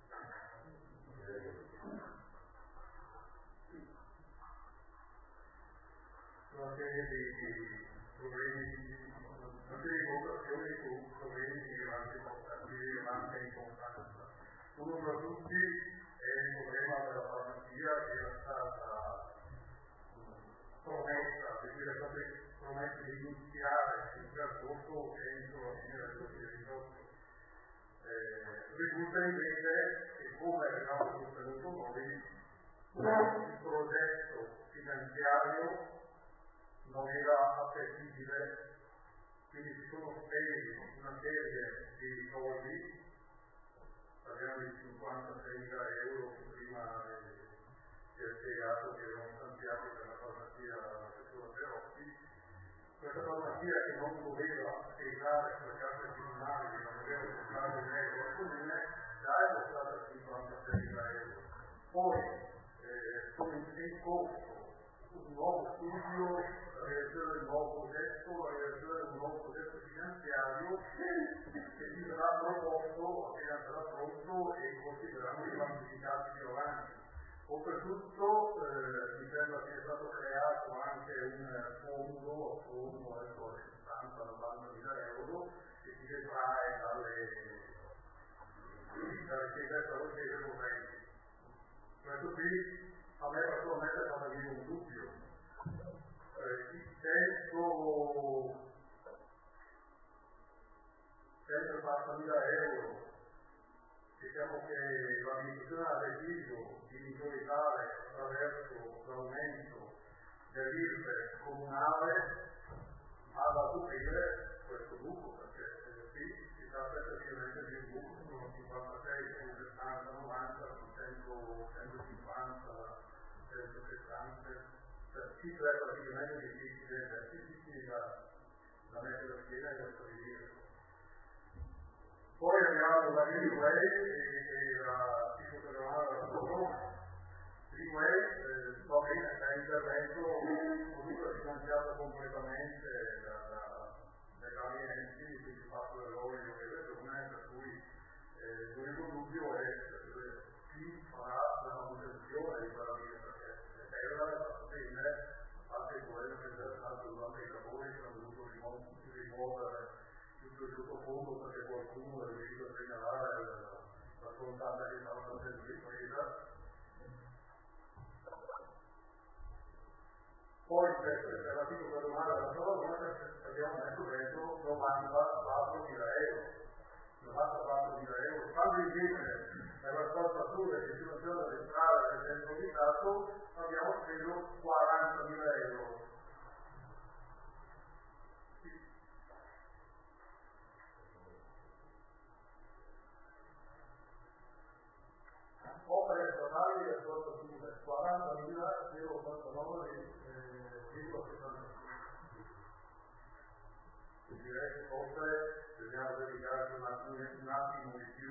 Una serie di problemi, una serie di valutazioni su problemi di rilevante importanza. Uno tra tutti è il problema della farmacia che era stata promessa, perché era stata promessa di iniziare il percorso entro la fine del 2018. Risulta invece che, come avevamo sostenuto noi, il progetto finanziario non era appetibile quindi si sono spesi una serie di soldi, parliamo di 56.000 euro che prima si è spiegato che erano stanziati per la farmacia della Perotti. Questa farmacia che non doveva spiegare sulle carte tribunali, non doveva portare un euro al comune, già è costata 56.000 euro. Poi sono in corso un nuovo studio, la redazione del nuovo progetto, la redazione del nuovo progetto finanziario che ci sarà proposto appena sarà pronto e i costi verranno quantificati più avanti. Oltretutto mi sembra che sia stato creato anche un fondo, adesso è 60-90.000 euro, che si detrae dalle spese correnti. Questo qui a me personalmente fa venire un dubbio. Il 140.000 euro, diciamo che l'amministrazione ha deciso di monitorare attraverso l'aumento dell'IRPEF comunale, ha da coprire questo buco, perché qui si tratta effettivamente di un buco, sono 56, sono 70, 90, 150, 160, cifre praticamente difficili da mettere assieme e da stabilire. Poi abbiamo la Greenway e la psicoterapia della Corona. Greenway, va bene, è intervento comunque finanziato completamente dai vari enti, quindi il fatto dell'olio e delle persone, per cui l'unico dubbio è chi farà la manutenzione di quella via, perché se terra è fatto bene, a parte quello che è stato durante i lavori che hanno dovuto rimuovere tutto il sottofondo perché qualcuno è riuscito a segnalare la contata che stava facendo ripresa. Poi per la piccola domanda della Corona abbiamo messo dentro 94.000 euro. 94.000 euro. Quando invece nella spazzatura di situazione delle strade del centro abitato abbiamo speso 40.000 euro. Opere statali del corpo civile, 40.089,75. Direi che forse dobbiamo dedicarci un attimo di più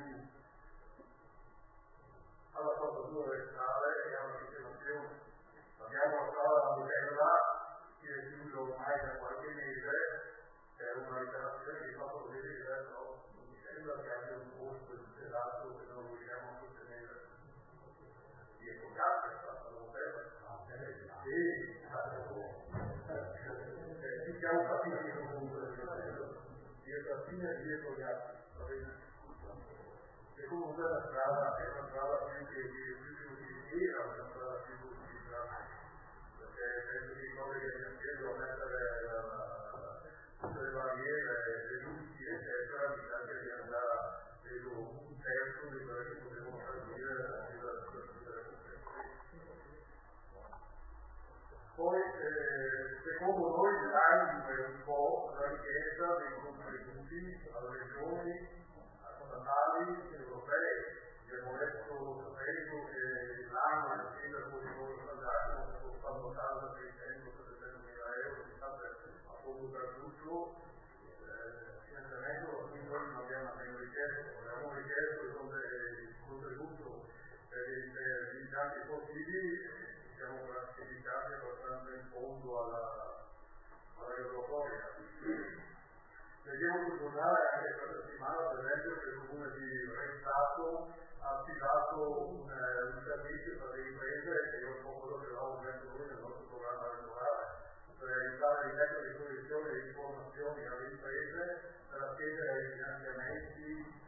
alla spazzatura del strade e alla sistemazione. Abbiamo la strada da Butella, che è chiusa ormai da qualche mese, è una riparazione che fa vedere che adesso non mi sembra che abbia un costo esatto che non riusciamo a sostenere. Dietro Gatti è stata la Butella. Sì, ci siamo capiti comunque dietro a fine e dietro Gatti. E comunque la strada è una strada più che utilizzata, una strada più utilizzata, perché penso di cose che abbiamo chiesto a mettere tutte le barriere, le luci, eccetera, mi sa che andrà credo un terzo di quello che potevamo servire Poi, secondo noi, l'anima è un po' la richiesta dei contributi alle regioni, statali e europei. Abbiamo letto, sapendo che l'AMA e il sindaco di Borgo Sandacco hanno fatto caso a 600-700.000 euro di state a fondo perduto, finanziamento, quindi noi non abbiamo nemmeno richiesto. Abbiamo richiesto il contributo per gli impianti sportivi. Siamo classificati abbastanza in fondo alla Europoria. Leggevo sul giornale anche questa settimana, per esempio, che il comune di Restato ha attivato un servizio per le imprese, che è un po' quello che avevamo detto noi nel nostro programma elettorale, per aiutare di mettere a disposizione le informazioni alle imprese per accedere ai finanziamenti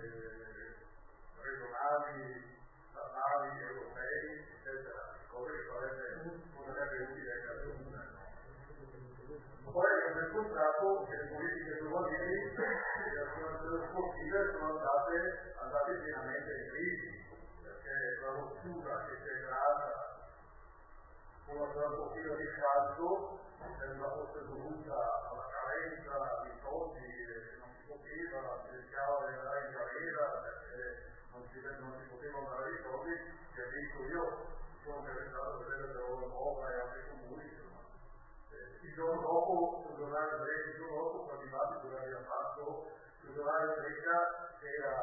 regionali, statali, europei, eccetera. Cose che sarebbe utile anche al comune. Poi abbiamo riscontrato che le politiche giovanili e le associazioni sportive sono andate pienamente in crisi, perché la rottura che si è creata con la pochino di caldo sembra fosse dovuta alla carenza di soldi, non si poteva, si rischiava di andare in galera perché non si potevano dare i soldi, che dico io sono interessato a vedere se ho nuova e altri comuni, insomma. Il giorno dopo, sul giornale Brescia, il giorno dopo, quel dibattito che abbiamo fatto, sul giornale Brescia era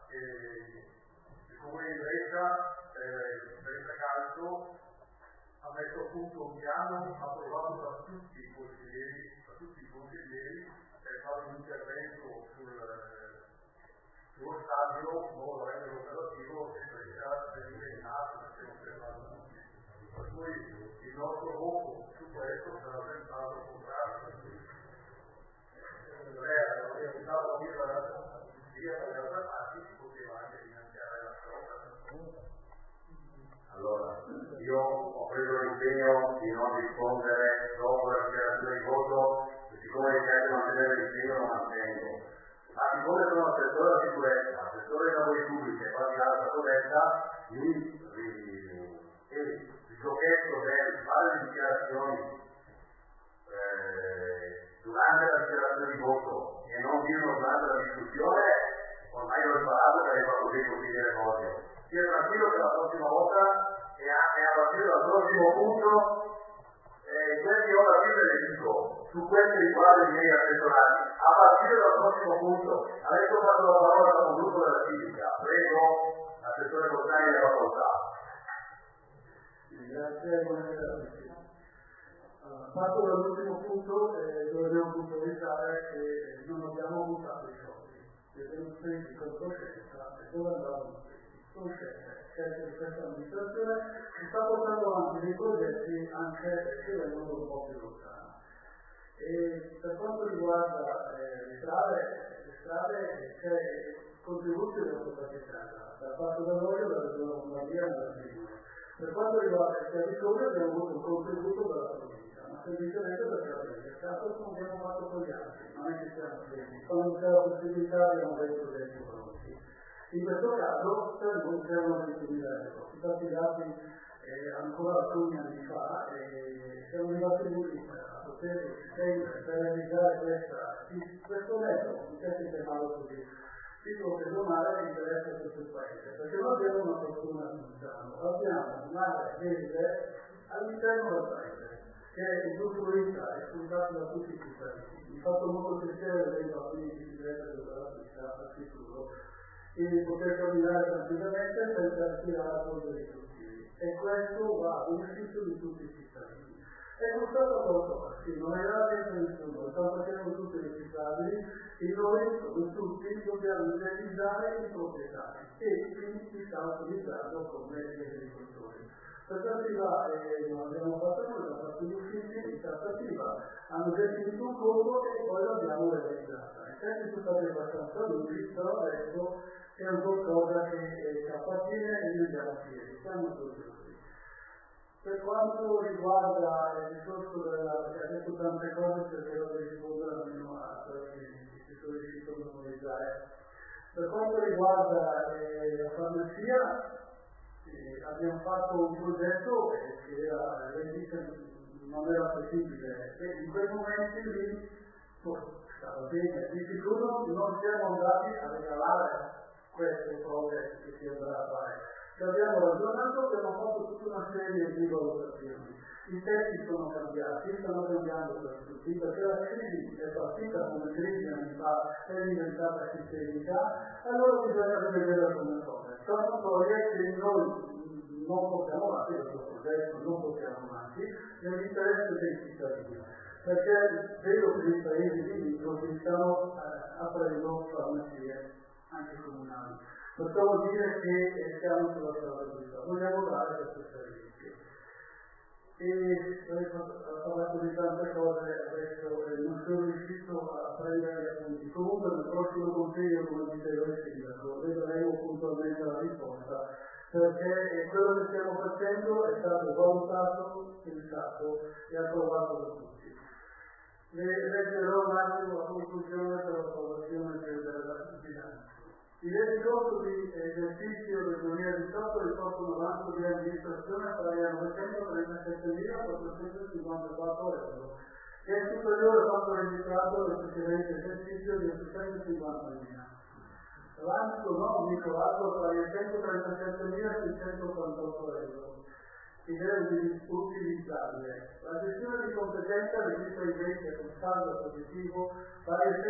il comune di Brescia, Brescia Calcio, ha messo a punto un piano approvato da tutti i consiglieri per fare un intervento sullo stadio, in modo da rendere operativo e Brescia è diventato tutti. Per cui il nostro voto su questo sarà pensato al contrario. Aveva dato a dire dalle altre parti, si poteva anche finanziare la cosa. Allora, io ho preso l'impegno di non rispondere dopo la dichiarazione di voto, e siccome mi piace mantenere l'impegno lo mantengo. Ma siccome sono assessore alla sicurezza, assessore dei lavori pubblici e poi di alta corretta, il giochetto del fare le dichiarazioni durante la dichiarazione di voto e non dirlo durante la discussione, ormai l'ho imparato perché fa così il consigliere Bobbio. Sia tranquillo che la prossima volta e a partire dal prossimo punto questi ora qui ve ne dico su questi riguardo i miei assessorati a partire dal prossimo punto. Adesso passo la parola al gruppo della civica. Prego, assessore Bozzani della facoltà. Grazie, buonasera a tutti. Parto dall'ultimo punto dove dobbiamo puntualizzare che non abbiamo buttato i soldi, siamo spesi con coscienza e dove andavano spesi. Scelte di questa amministrazione si sta portando avanti dei progetti anche che vengono un po' più lontano. E per quanto riguarda le strade c'è contributi della società da parte da noi, dalla Regione Lombardia e dalla Friuli. Per quanto riguarda il territorio abbiamo avuto un contributo dalla provincia, ma semplicemente perché abbiamo cercato come abbiamo fatto con gli altri, non è che siamo spesi. Quando c'è la possibilità abbiamo dei progetti pronti. In questo caso per noi c'erano 20.000 euro. Si sono dati ancora alcuni anni fa e siamo arrivati lì a poter per realizzare questo metodo, non c'è che chiamarlo così. Dico che domani interessa tutto il paese, perché noi abbiamo una fortuna abbiamo un'area verde all'interno del paese, che è usufruita e sfruttata da tutti i cittadini. Mi ha fatto molto piacere vedere i bambini di bicicletta della pista al futuro e poter camminare tranquillamente senza respirare polveri distruttivi. E questo va a beneficio di tutti i cittadini. È costato qualcosa, sì, non è gratis a nessuno, lo stiamo facendo tutti i cittadini e noi, come tutti, dobbiamo indemnizzare i proprietari e quindi li sta utilizzando come gli agricoltori. Per trattativa non abbiamo fatto noi, abbiamo fatto gli uffici di trattativa, hanno definito un conto e poi l'abbiamo realizzata. I tempi sono stati abbastanza lunghi, però adesso è un qualcosa che appartiene e noi andiamo a piedi, siamo tutti così. Per quanto riguarda il discorso che ha detto tante cose, cercherò di rispondere almeno a quello che sono riuscito a memorizzare. Per quanto riguarda la farmacia, abbiamo fatto un progetto che era non era possibile e in quei momenti lì stava bene, di sicuro non siamo andati a regalare queste cose che si andrà a fare. Ci abbiamo ragionato e abbiamo fatto tutta una serie di valutazioni. I testi sono cambiati, stanno cambiando per tutti, perché la crisi è partita come crisi anni fa, è diventata sistemica, allora bisogna rivedere alcune cose. Ciò non toglie che noi non portiamo avanti questo progetto, non portiamo avanti nell'interesse dei cittadini, perché vedo che nei paesi limitrofi stanno aprendo farmacie anche comunali. Questo vuol dire che siamo sulla strada giusta, vogliamo dare questo servizio. E ho parlato di tante cose, adesso non sono riuscito a prendere gli appunti. Comunque nel prossimo consiglio, come diceva il sindaco, vedremo puntualmente la risposta, perché quello che stiamo facendo è stato valutato, pensato e approvato da tutti. Leggerò un attimo la conclusione per l'approvazione del bilancio. Il rendiconto di esercizio del 2018 riporta un avanzo di amministrazione pari a 937.454 euro che è superiore a quanto registrato nel precedente esercizio di 850.000. L'ambito non vincolato pari a 137.688 euro, ed è utilizzabile. La gestione di competenza registra invece un saldo positivo pari a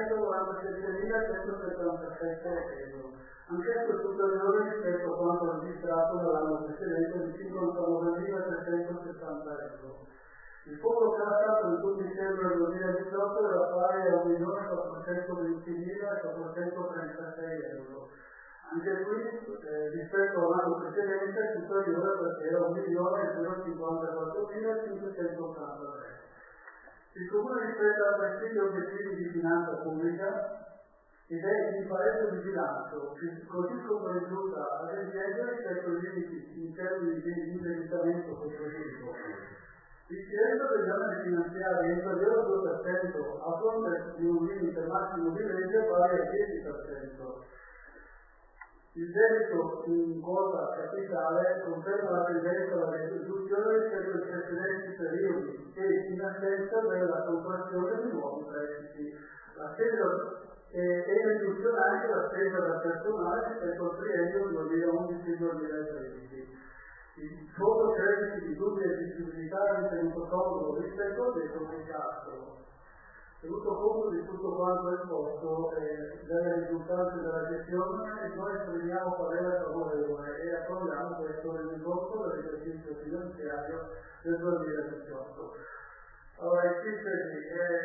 197.177 euro, anch'esso superiore rispetto a quanto registrato dall'anno precedente di 59.360 euro. Il fondo calato nel 1 dicembre 2018 era pari a 1.420.436 euro. Anche qui, rispetto all'anno precedente, è superiore perché era 1.054.583. Il Comune rispetta altresì gli obiettivi di finanza pubblica ed è in pareggio di bilancio, così come risulta ad esempio rispetto ai limiti in termini di indebitamento complessivo. L'incidenza degli oneri finanziari è inferiore al 2% a fronte di un limite massimo di legge pari al 10%. Il debito in quota capitale conferma la tendenza alla riduzione rispetto ai precedenti periodi e in assenza della contrazione di nuovi prestiti. La spesa è riduzione anche la spesa da personale rispetto al triennio 2011-2013. Il fondo crediti di dubbia esigibilità è ritenuto comodo rispetto al detto indicato. Tenuto conto di tutto quanto esposto delle risultanze della gestione, noi esprimiamo parere favorevole e approviamo questo rendiconto dell'esercizio finanziario del 2018. Allora, in sintesi,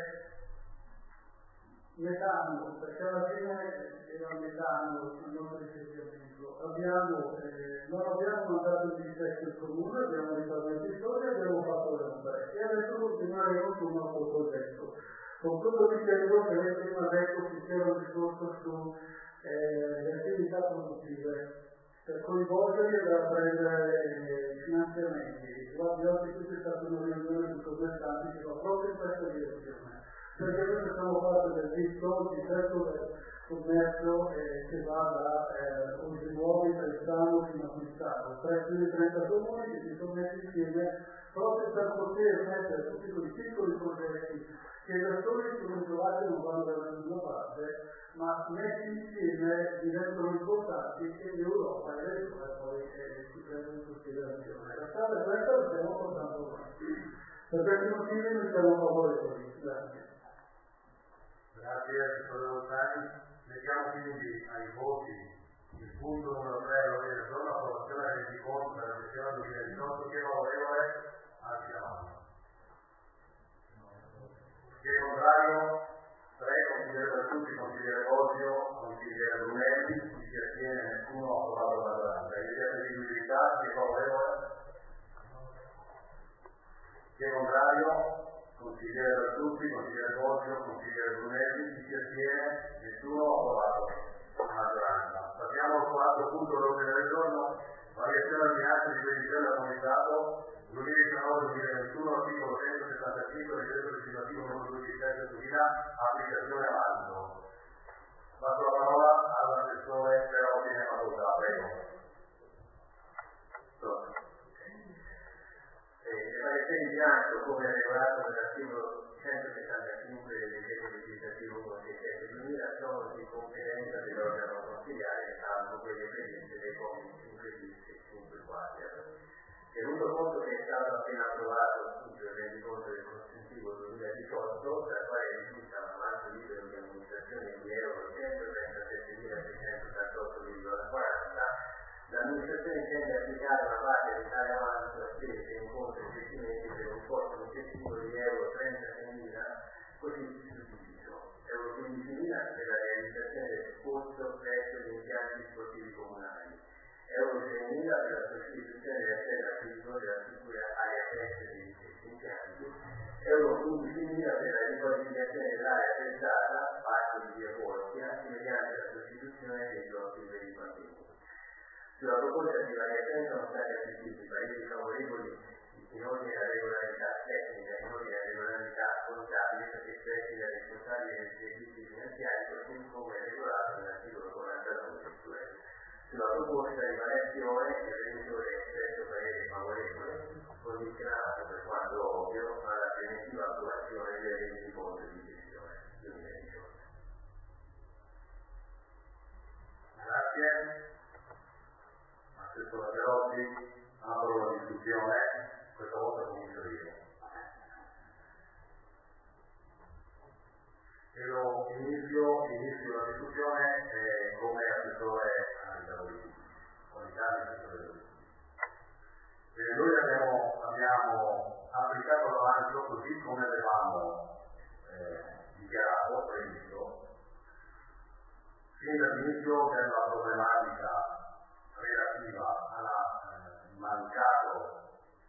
metano, perché alla fine era metano il nostro licenziamento. Non abbiamo mandato il difetto il comune, abbiamo risparmiato i soldi e abbiamo fatto le opere. E adesso continueremo sul nostro progetto. Concludo dicendo che lei prima ha detto che c'era un discorso sulle attività produttive per coinvolgerli e per prendere i finanziamenti. Guardi, oggi tutto è stata una riunione di commercianti che va proprio in questa direzione. Perché noi facciamo parte del distretto del commercio che va da Olginuovi, Tristano fino a Quistano, più di 30 comuni che si sono messi insieme proprio per poter mettere tutti quei piccoli progetti che da soli sono trovati non vanno da nessuna parte, ma messi insieme diventano importanti e l'Europa e l'Europa poi si prendono in considerazione. La strada è questa, la stiamo portando avanti. Per questi motivi noi siamo favorevoli. Grazie. Grazie, professore Voltani. Mettiamo quindi ai voti il punto numero 3 all'ordine del giorno, approvazione del rendiconto per la gestione 2018. Chi è favorevole? Alzi la mano. Chi è contrario? 3, consigliere Bertucci, consigliere Bosio, consigliere Brunelli, chi si astiene, nessuno, approvato la maggioranza. In via di visibilità, chi è favorevole? Chi è contrario? Consigliere Bertucci, consigliere Bosio, consigliere Brunelli, chi si astiene, nessuno, approvato la maggioranza. Passiamo al quarto punto dell'ordine del giorno, variazione al bilancio di previsione del Comitato 2019-2021, articolo 175 del decreto legislativo numero 2/2000, applicazione avanzo. Passo la parola all'assessore per ordine e facoltà, prego. Le variazioni di bilancio, come regolato dall'articolo 175 del decreto legislativo 1/600/2000, sono di competenza dell'organo consiliare, salvo quelle previste dai commi 5-bis e 5-quater. Tenuto conto che è stato appena approvato appunto il rendiconto del consuntivo 2018, dal quale risulta un avanzo libero di amministrazione di euro 137.688,40, l'amministrazione intende applicare una parte di tale avanzo a spese in conto investimenti per un importo complessivo di euro 36.000, così suddiviso. Euro 15.000 per la realizzazione del posto presso gli impianti sportivi comunali, euro 6.000 per la sostituzione della sede acquisto della sicura area 7 degli stessi impianti, euro 15.000 per la riqualificazione dell'area pensata, parco di via Borgia, mediante la sostituzione dei blocchi per i bambini. Sulla proposta di variazione sono stati assistiti pareri favorevoli in ordine alla regolarità tecnica e in ordine alla regolarità contabile espressi dai responsabili dei servizi finanziari, così come regolato nell'articolo 49 cioè. Sulla proposta di variazione il revisore ha espresso parere favorevole, condizionato per quanto ovvio alla preventiva approvazione delle 2018. Grazie. Assessore Perotti, apro la discussione, questa volta comincio io. E lo inizio la discussione come assessore alla politica, qualità di assessore alla politica. Noi abbiamo applicato l'avanzo così come avevamo dichiarato, previsto, fin dall'inizio della problematica relativa alla mancato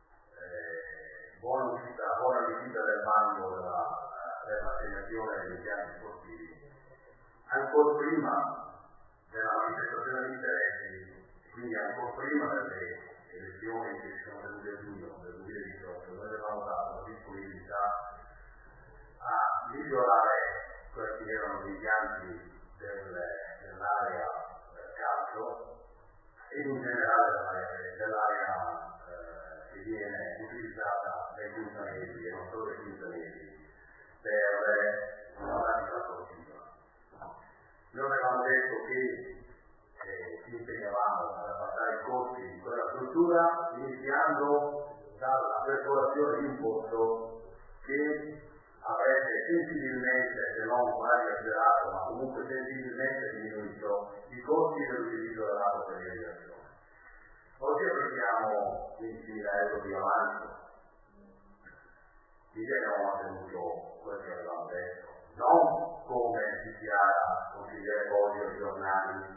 buona riuscita del bando dell'assegnazione degli impianti sportivi, ancora prima della manifestazione di interessi, quindi ancora prima delle elezioni che si sono tenute a giugno del 2018, noi avevamo dato la disponibilità a migliorare quelli che erano gli impianti dell'area calcio e in generale dell'area che viene utilizzata dai puntanesi e non solo dai puntanesi per la pratica sportiva. Noi avevamo detto che ci impegnavamo ad abbassare i costi di quella struttura iniziando dalla perforazione di un pozzo che avrebbe sensibilmente, se non quasi azzerato, ma comunque sensibilmente diminuito i costi dell'utilizzo dell'acqua per l'irrigazione. Oggi applichiamo 15.000 euro di avanzo. Quindi abbiamo mantenuto quello che avevamo detto, non come dichiara consigliere Boglio ai giornali,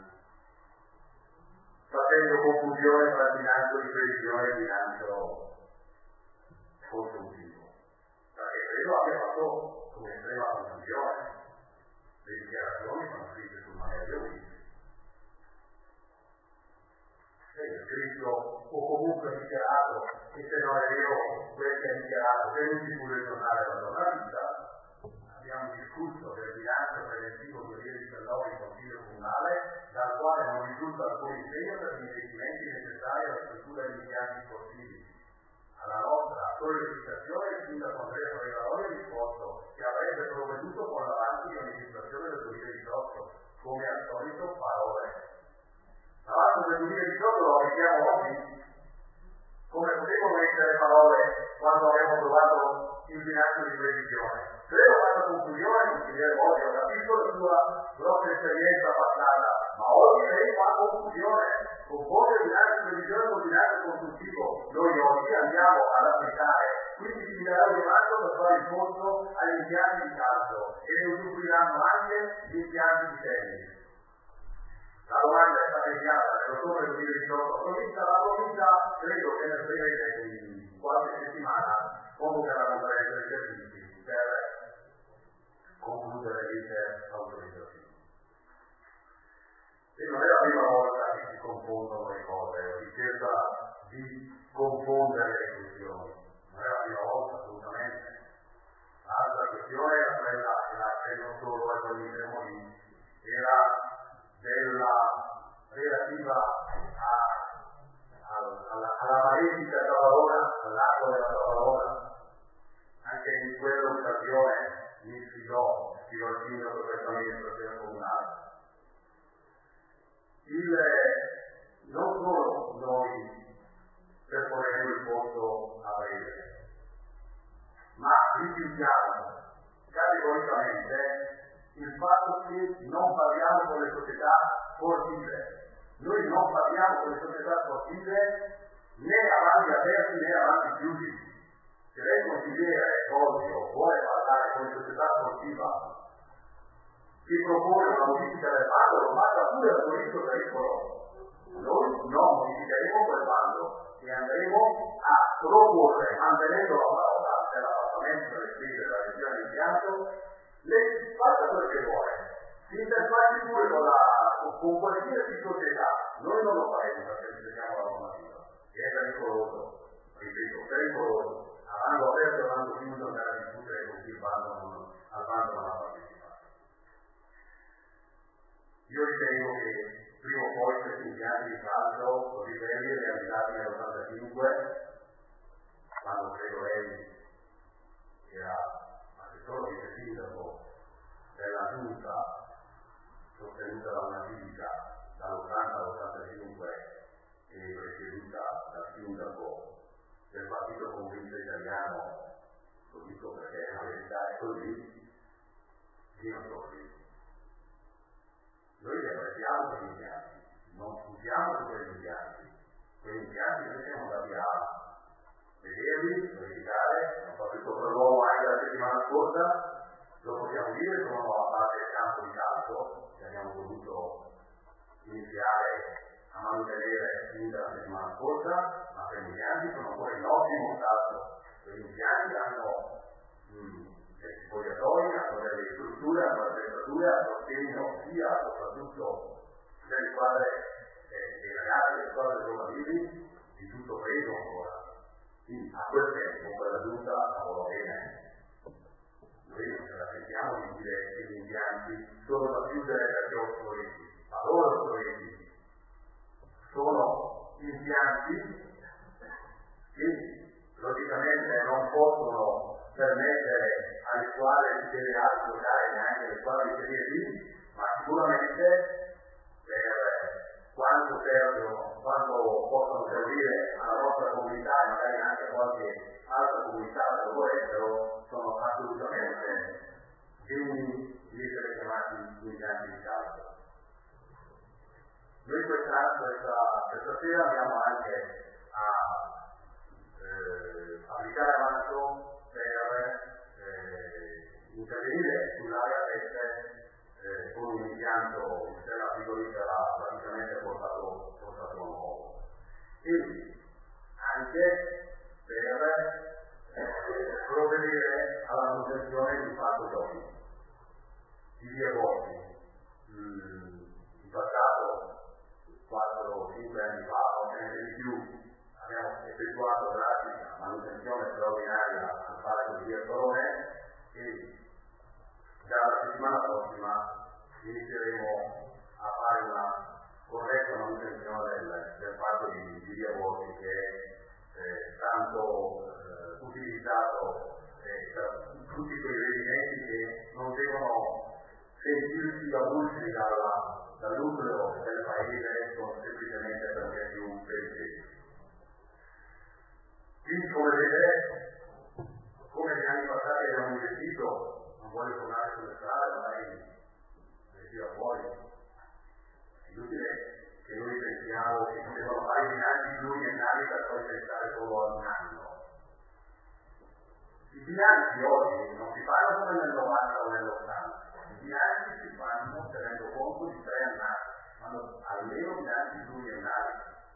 facendo confusione tra bilancio di previsione e bilancio consuntivo. Perché credo abbia fatto come estrema confusione. Le dichiarazioni sono scritte sul Magaglio Wiki. È scritto o comunque dichiarato, e se non è vero quel che è dichiarato, tenuti sul giornale della giornalista. Abbiamo discusso del bilancio preventivo 2019 in Consiglio Comunale, dal quale non risulta alcun impegno per gli investimenti necessari alla struttura degli impianti sportivi. Alla nostra sollecitazione il sindaco Andrea Regaloni ha risposto che avrebbe provveduto con l'avanzo di amministrazione del 2018, come al solito parole. L'avanzo del 2018 lo applichiamo oggi? Come potevano essere parole quando abbiamo trovato il bilancio di previsione? Credo questa confusione, consigliere Boglio, capisco la sua grossa esperienza passata, ma oggi lei fa confusione, compone il bilancio di previsione con il bilancio consultivo. Noi oggi andiamo ad applicare 15.000 euro di avanzo per fare il fondo agli impianti di calcio e ne usufruiranno anche gli impianti di tennis. La domanda è stata inviata nell'ottobre 2018 provincia, la provincia credo che nel breve di qualche settimana convocherà la conferenza dei servizi per concludere l'iter autorizzativo. E non è la prima volta che si confondono le cose, la ricerca di confondere le questioni, non è la prima volta assolutamente. L'altra questione era quella che non solo a quelli lì, era relativa alla malefica Tavarona, all'acqua della Tavarona. Anche in quell'occasione mi sfidò il sindaco dell'amministrazione comunale. Non solo noi percorreremo il pozzo a breve, ma rifiutiamo categoricamente il fatto che non parliamo con le società sportive. Noi non parliamo con le società sportive né avanti aperti né avanti chiusi. Se lei consigliere Boglio vuole parlare con le società sportive, si propone una modifica del bando, lo faccia pure al turismo agricolo. Noi non modificheremo quel bando e andremo a proporre, mantenendo la parola dell'abbassamento delle spese della gestione di impianto, lei faccia quello che vuole, si interfacci pure con qualsiasi società, noi non lo faremo perché rispettiamo la normativa, che è pericoloso, ripeto, pericoloso, a bando aperto e a bando chiuso andare a discutere con chi al bando non ha partecipato. Io ritengo che prima o poi questi impianti di calcio così belli realizzati nell'85, quando credo lei era assessore di sindaco sarà una visita dall'80 all'85 e presieduta dal sindaco del Partito Comunista Italiano, lo dico perché la verità è così, io non so qui. Noi li apprezziamo quegli impianti, non scusiamo su quegli impianti. Quegli impianti noi siamo andati a vederli, verificare, non ho fatto il sopralluogo anche la settimana scorsa, lo possiamo dire, sono a parte del campo di calcio, che abbiamo dovuto iniziare a mantenere fin dalla settimana scorsa, ma quegli impianti sono ancora in ottimo stato. Quegli impianti hanno dei spogliatoi, hanno delle strutture, hanno attrezzature a sostegno sia soprattutto delle squadre dei ragazzi, delle squadre giovanili, di tutto preso ancora. Quindi a quel tempo quella giunta lavorò bene. Noi non ce la sentiamo di dire che gli impianti sono da chiudere perché obsoleti, ma loro obsoleti. Sono impianti che logicamente non possono permettere alle squadre di Serie A di giocare neanche alle squadre di Serie B, ma sicuramente per quanto servono, quanto possono servire alla nostra comunità e magari anche a qualche altra comunità del loro estero, sono assolutamente degni di essere chiamati impianti di calcio. Noi questa sera andiamo anche a applicare avanzo per intervenire sull'area 7 con un impianto il sistema frigorifera praticamente portato a nuovo e anche per provvedere alla manutenzione di quattro giochi di via Borsi. In passato 4-5 anni fa, o neanche di più, abbiamo effettuato gratis la manutenzione straordinaria al parco di via Corone e dalla settimana prossima inizieremo a fare una corretta manutenzione del parco di via Borsi che è tanto utilizzato da tutti quei residenti che non devono sentirsi avulsi dal nucleo del paese semplicemente perché più periferici. Quindi come vedete, come negli anni passati abbiamo investito, non voglio tornare sulle strade, magari ne tira fuori. È inutile che noi pensiamo che si devono fare i bilanci pluriennali per poi pensare solo ad un anno. I bilanci oggi non si fanno come nel 90 o nell'80. I bilanci si fanno tenendo conto di 3 annate, fanno almeno bilanci pluriennali.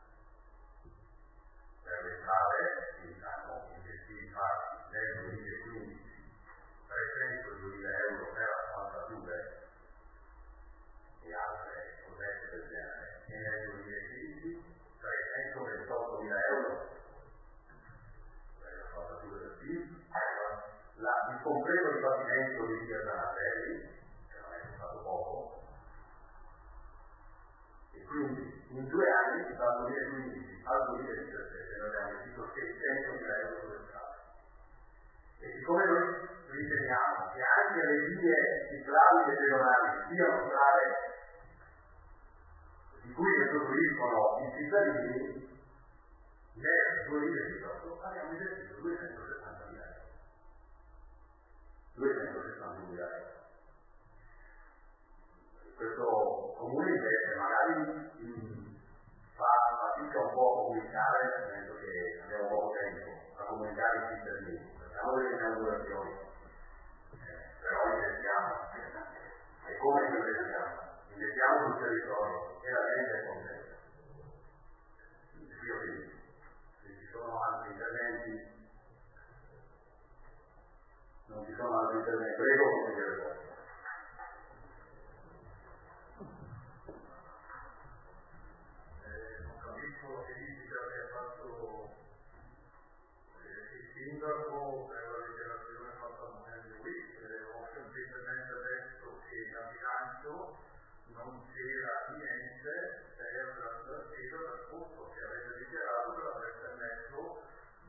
Per le strade si hanno investiti fatti nel 2015 300.000 euro per asfaltature e altre cosette del genere, e nel 2015 328.000 euro per le asfaltature del PIL, il completo dibattimento di via Zanatelli, che non è stato poco, e quindi in 2 anni, dal 2015 al 2017, noi abbiamo investito 600.000 euro sulle strade. E siccome noi riteniamo che anche le vie ciclabili e pedonali siano strade di cui usufruiscono i cittadini, nel 2018 abbiamo investito 260.000 euro. 260.000 euro. Questo comune invece magari fa fatica un po' a comunicare, nel senso che abbiamo poco tempo a comunicare i cittadini, facciamo delle inaugurazioni, però investiamo. E come investiamo? Investiamo sul territorio e la gente è contenta. Io dico, se ci sono altri interventi, non ci sono altri interventi, prego consigliere voi. Non capisco la critica che ha fatto il sindaco per la dichiarazione fatta a Monelli qui, ho semplicemente detto che a bilancio non c'era niente per la spesa del costo che avete dichiarato che l'avreste messo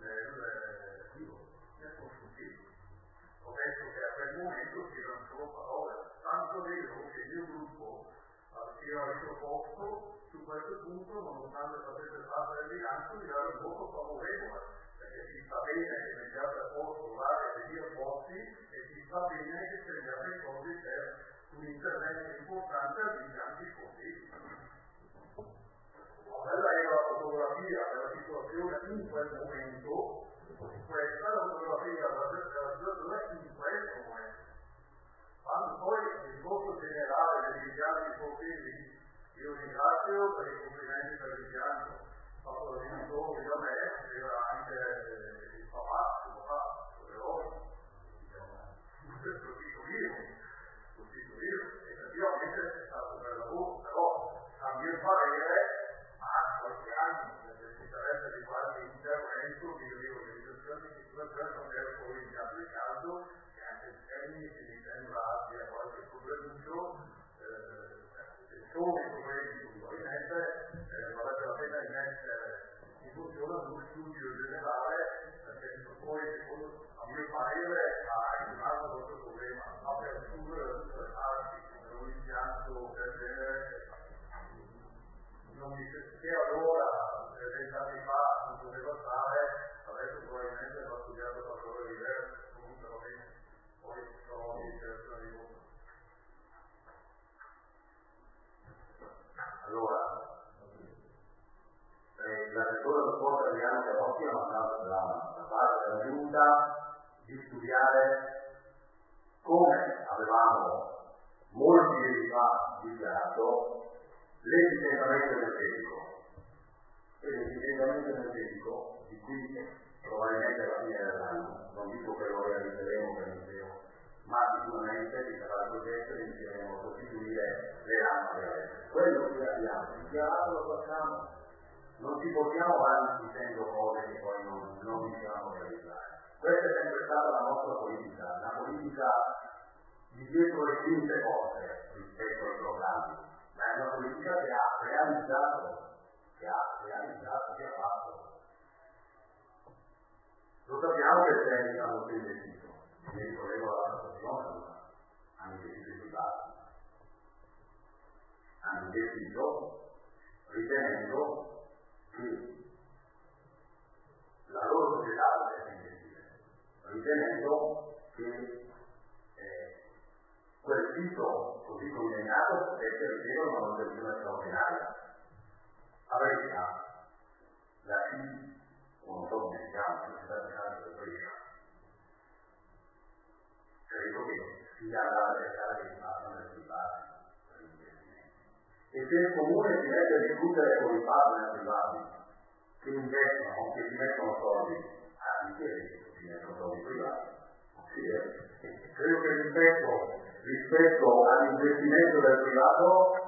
nel consuntivo. Ho detto che a quel momento c'erano solo parole, tanto vero che il mio gruppo io ho riproposto su questo punto, nonostante facesse parte del bilancio, di dare un voto favorevole, perché si sta bene che mettiate a posto l'area degli opposti e si sta bene che spendiate i soldi per un intervento importante all'impianto di fondi. Quella era la fotografia della situazione in quel momento, questa è la fotografia della situazione in questo momento. Quando poi il discorso generale degli impianti sportivi, io ringrazio per i complimenti per l'impianto, fatto da direttori da me, era anche il papà, sostituire, effettivamente è stato un bel lavoro, però a mio parere a qualche anno necessiterebbe di qualche intervento di riorganizzazione di situazione non è poi in caso che anche in termini mi sembra abbia qualche problemuccio, se sono i problemi probabilmente varrebbe la pena mettere in funzione uno studio generale, perché poi secondo a mio parere ha anche un altro problema, apertura da tutte le parti, per un impianto del genere non mi che allora 20 anni fa non poteva stare, adesso probabilmente va studiato da valore diverso, comunque va bene, poi sono di dichiarazione di voto. Allora, l'assessore del sport italiano Carossi ha mandato da parte della giunta di studiare come avevamo molti anni fa dichiarato l'efficientamento energetico. E l'efficientamento energetico, di cui probabilmente alla fine dell'anno, non dico che lo realizzeremo per il museo, ma sicuramente ci sarà il progetto e inizieremo a sostituire le lampade. Quello che abbiamo dichiarato lo facciamo, non ci portiamo avanti dicendo cose che poi non riusciamo a realizzare. Questa è sempre stata la nostra politica, la politica di dietro le quinte cose rispetto ai programmi, ma è una politica che ha realizzato, che ha fatto. Lo sappiamo che il Seneca ha molto investito, mi ricordo alla stazione, hanno investito i privati, hanno investito ritenendo che la loro società potesse investire, ritenendo che quel sito così congegnato potesse ricevere una manutenzione straordinaria. A verità, la CI, non so come si chiama, Società di Calcio del Brescia, credo che sia andata a cercare dei partner privati per l'investimento. E se il comune si mette a discutere con i partner privati che investono, che si mettono soldi, anche si mettono soldi privati, credo che rispetto all'investimento del privato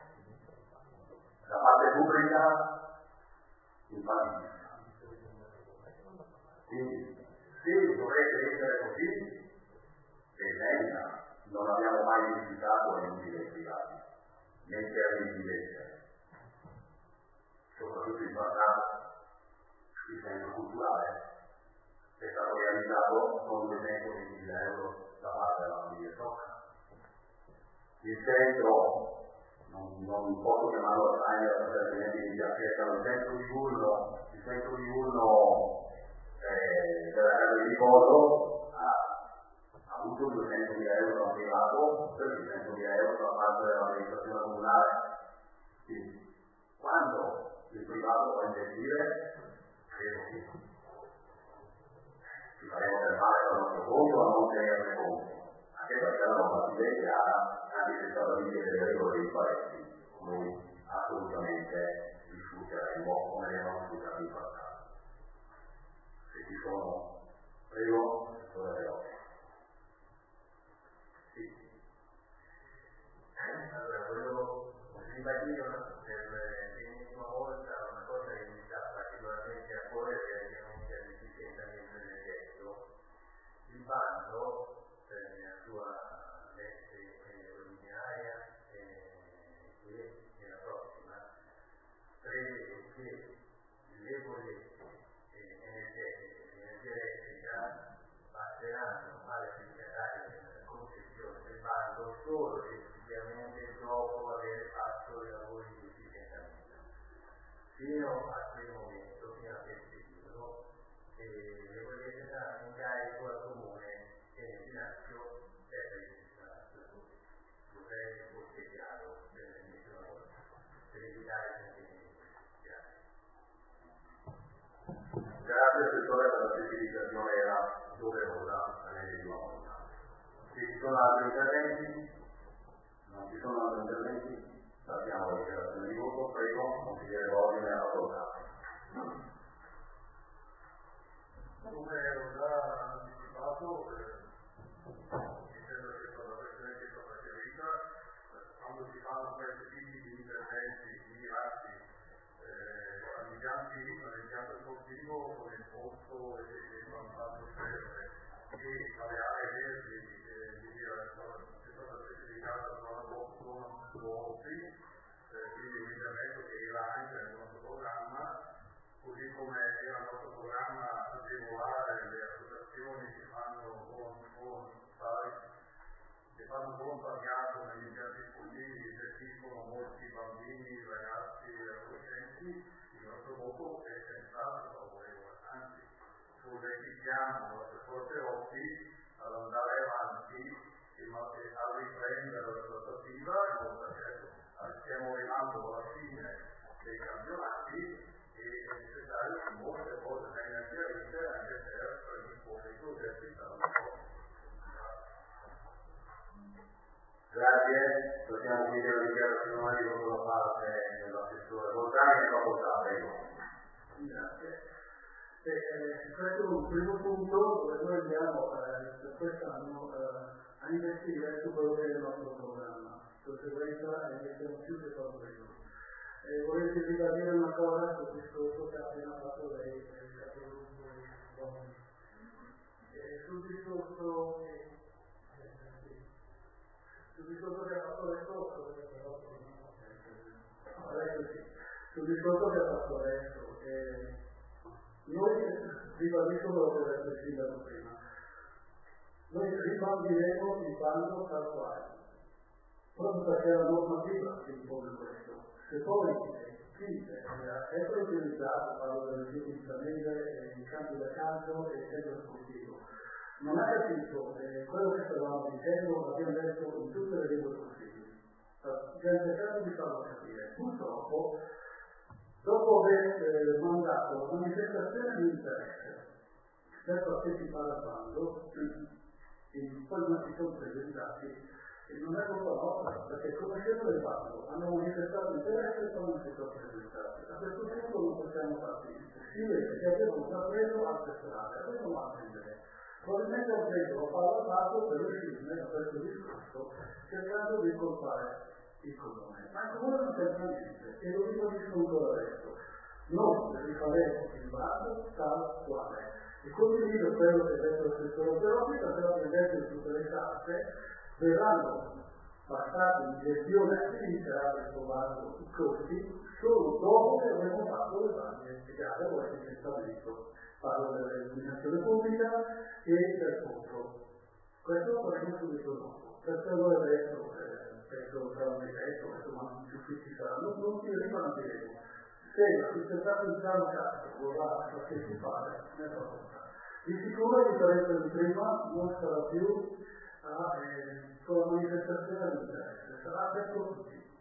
la parte pubblica impallidisca. Quindi se dovesse essere così, venga, non abbiamo mai visitato gli utili dei privati, né per investire, soprattutto in passato, il centro culturale è stato realizzato con 220.000 euro da parte della famiglia Socca. Il centro, non posso chiamarlo Alzheimer perché altrimenti mi piacciono, il centro diurno della casa di riposo ha avuto 200.000 euro da privato, 300.000 euro da parte dell'amministrazione comunale. Quindi, quando il privato può investire, credo che ci faremo del male dal nostro conto a non tenerne conto. Anche perché la normativa è chiara, anche se stabilisce delle regole dei paletti, noi assolutamente discuteremo come le abbiamo discusso in passato. Se ci sono, prego, settore veloce. Sì. Allora, volevo ribadire per l'ennesima volta una cosa che mi sta particolarmente a cuore relativamente all'efficientamento energetico. Il bando nella sua veste originaria e nella prossima prevede che le bollette energetiche, l'energia elettrica passeranno all'affidatario della concessione del bando solo ed esclusivamente dopo aver fatto fino a quel momento, fino a quel periodo, le vogliate dare un carico al comune che nel bilancio è registrato. Vorrei che fosse chiaro per l'ennesima volta, per evitare sentimenti. Grazie Assessore per la specificazione, era doverosa all'ennesima volta. Se ci sono altri interventi? Non ci sono altri interventi? Sappiamo la dichiarazione di voto, prego, consigliere Ordine a votare. Come ho già anticipato, mi sembra che per la Presidenza sia stata chiarita, quando si fanno questi tipi di interventi mirati all'impianto sportivo con il posto e il vantaggio e alle aree verdi è stata specificata zona Bossi, quindi un intervento che era anche nel nostro programma, così come era il nostro programma agevolare le associazioni che fanno volontariato negli impianti sportivi e gestiscono molti bambini, ragazzi e adolescenti. Il nostro voto è senz'altro favorevole, anzi sollecitiamo l'assessore Perotti ad andare avanti e a riprendere la trattativa, perché stiamo arrivando alla fine dei campionati e è necessario che molte cose vengano chiarite anche per predisporre i progetti per l'anno prossimo. Grazie, possiamo quindi la dichiarazione di voto da parte dell'assessore Voltani e facoltà, prego. Grazie. Questo è un primo punto dove noi andiamo per quest'anno a investire su quello che è il nostro programma. Di conseguenza investiamo più che favorevoli. Vorrei ribadire una cosa sul discorso che ha appena fatto lei, il capogruppo sul discorso che ha fatto adesso, noi ribadisco quello che ha detto il sindaco prima. Noi ribaldiremo il bando tal quale, proprio perché la normativa si impone questo. Se poi chi è utilizzato, parlo del rifiuti di famiglie, in campi da calcio e il centro sportivo, non ha capito quello che stavamo dicendo, l'abbiamo detto in tutte le lingue possibili. Abbiamo cercato di farlo capire. Purtroppo, dopo aver mandato la manifestazione di interesse per partecipare al bando, e poi non si sono presentati, e non è colpa nostra, perché conoscendo il bando hanno manifestato interesse e poi non si sono presentati. A questo punto non possiamo farci. Si vede che abbiamo intrapreso altre strade, abbiamo altre idee. Probabilmente ho preso la palla al lato per riuscirne a questo discorso, cercando di colpare il comune. Ma il comune non serve a niente, e lo ribadisco ancora adesso. Noi rifaremo il bando tal quale. E condivido quello che ha detto l'assessore Perotti, perché l'abbiamo detto in tutte le tasse, verranno passati in gestione a chi inizierà questo bando i costi solo dopo che avremo fatto le varie gare o il licenziamento. Parlo dell'illuminazione pubblica e del fondo. Questo lo faremo subito dopo. Perché allora adesso, penso sarà un detto, insomma, gli uffici saranno pronti e rimanderemo. Se la società del piano cazzo vorrà partecipare, ne fa volontà. Di sicuro la differenza di prima non sarà più con la manifestazione dell'interesse, sarà aperto a tutti.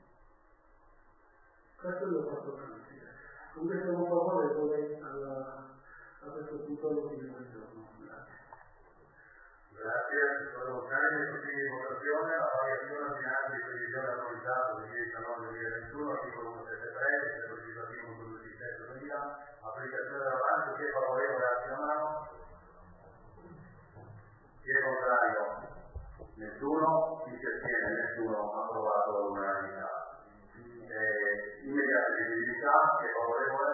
Questo lo posso garantire. Comunque siamo favorevoli a questo punto all'ordine del giorno. Grazie. Grazie, sono Voltani, consigli di votazione, la variazione ordinaria di previsione autorizzata 2019-2021, articolo 173, del legislativo 217-2000, applicazione dell'avanzo, chi è favorevole a la mano? Chi è contrario? Nessuno, chi si astiene? Nessuno, approvato all'unanimità. Immediata eseguibilità, chi è favorevole?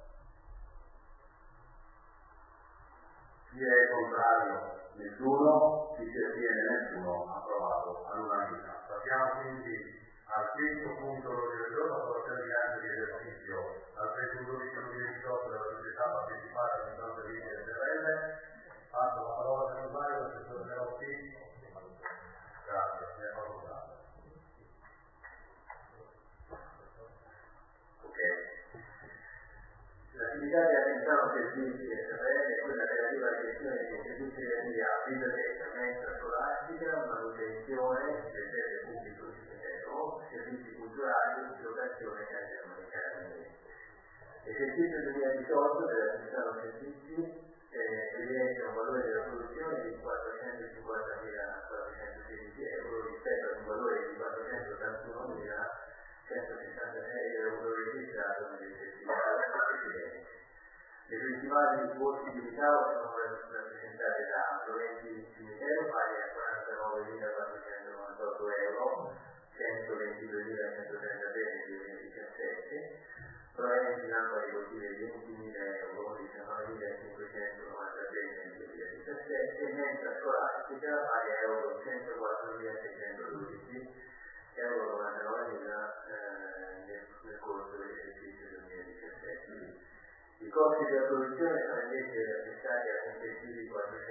Chi è contrario? Nessuno, chi si astiene? Nessuno, approvato all'unanimità. Passiamo quindi al quinto punto dell'ordine del giorno, approvazione di atti di esercizio al 31/12/2018 della società partecipata all'interno del SRL. Passo la parola per parlare all'assessore Perotti. Grazie, ne ha facoltà. Ok. l'attività di acquistare servizi SRL è quella relativa alla gestione dei servizi relativi a biblioteca, mensa scolastica, manutenzione del bene pubblico di Mineo, servizi culturali, locazione e armonicarmi. L'esercizio 2018 dell'attività servizi evidenzia un valore della produzione di 450.416 euro rispetto ad un valore di 481.166 euro registrato nell'esercizio precedente. Le principali voci di ricavo sono rappresentate da proventi cimitero pari a 49.498 euro, 122.133 nel 2017, proventi lampade costive 20.000 euro, 19.593 nel 2017, mensa scolastica pari a euro 104.612, euro 99.000 nel corso dell'esercizio 2017. I costi della produzione sono invece assestati a complessivi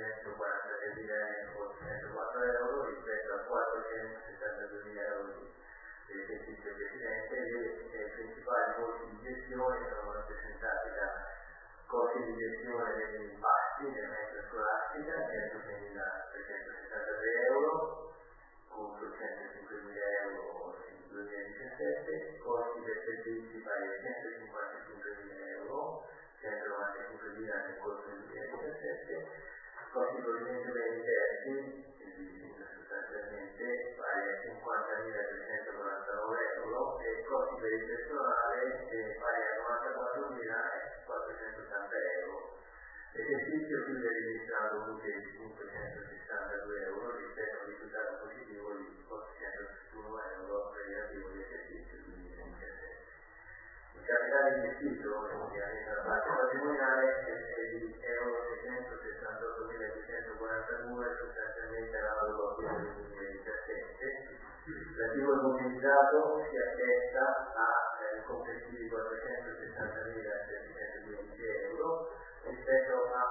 443.804 euro rispetto a 472.000 euro dell'esercizio precedente. Le principali voci di gestione sono rappresentate da costi di gestione degli impatti della mensa scolastica 106.373 euro contro 105.000 euro nel 2017, costi dei servizi pari a 155.000 euro, 195.000 nel corso del 2017, costi provenienti dai terzi, sostanzialmente pari a 50.349 euro e costi per il personale pari a 94.480 euro. L'esercizio chiude registrando un utile di 562 euro rispetto a un risultato positivo di 861 euro relativo all'esercizio 2017. Il capitale investito, ovviamente la parte patrimoniale, è di euro 668.242, sostanzialmente analogo a quello del 2017. L'attivo immobilizzato si attesta a complessivi 460.715 euro rispetto a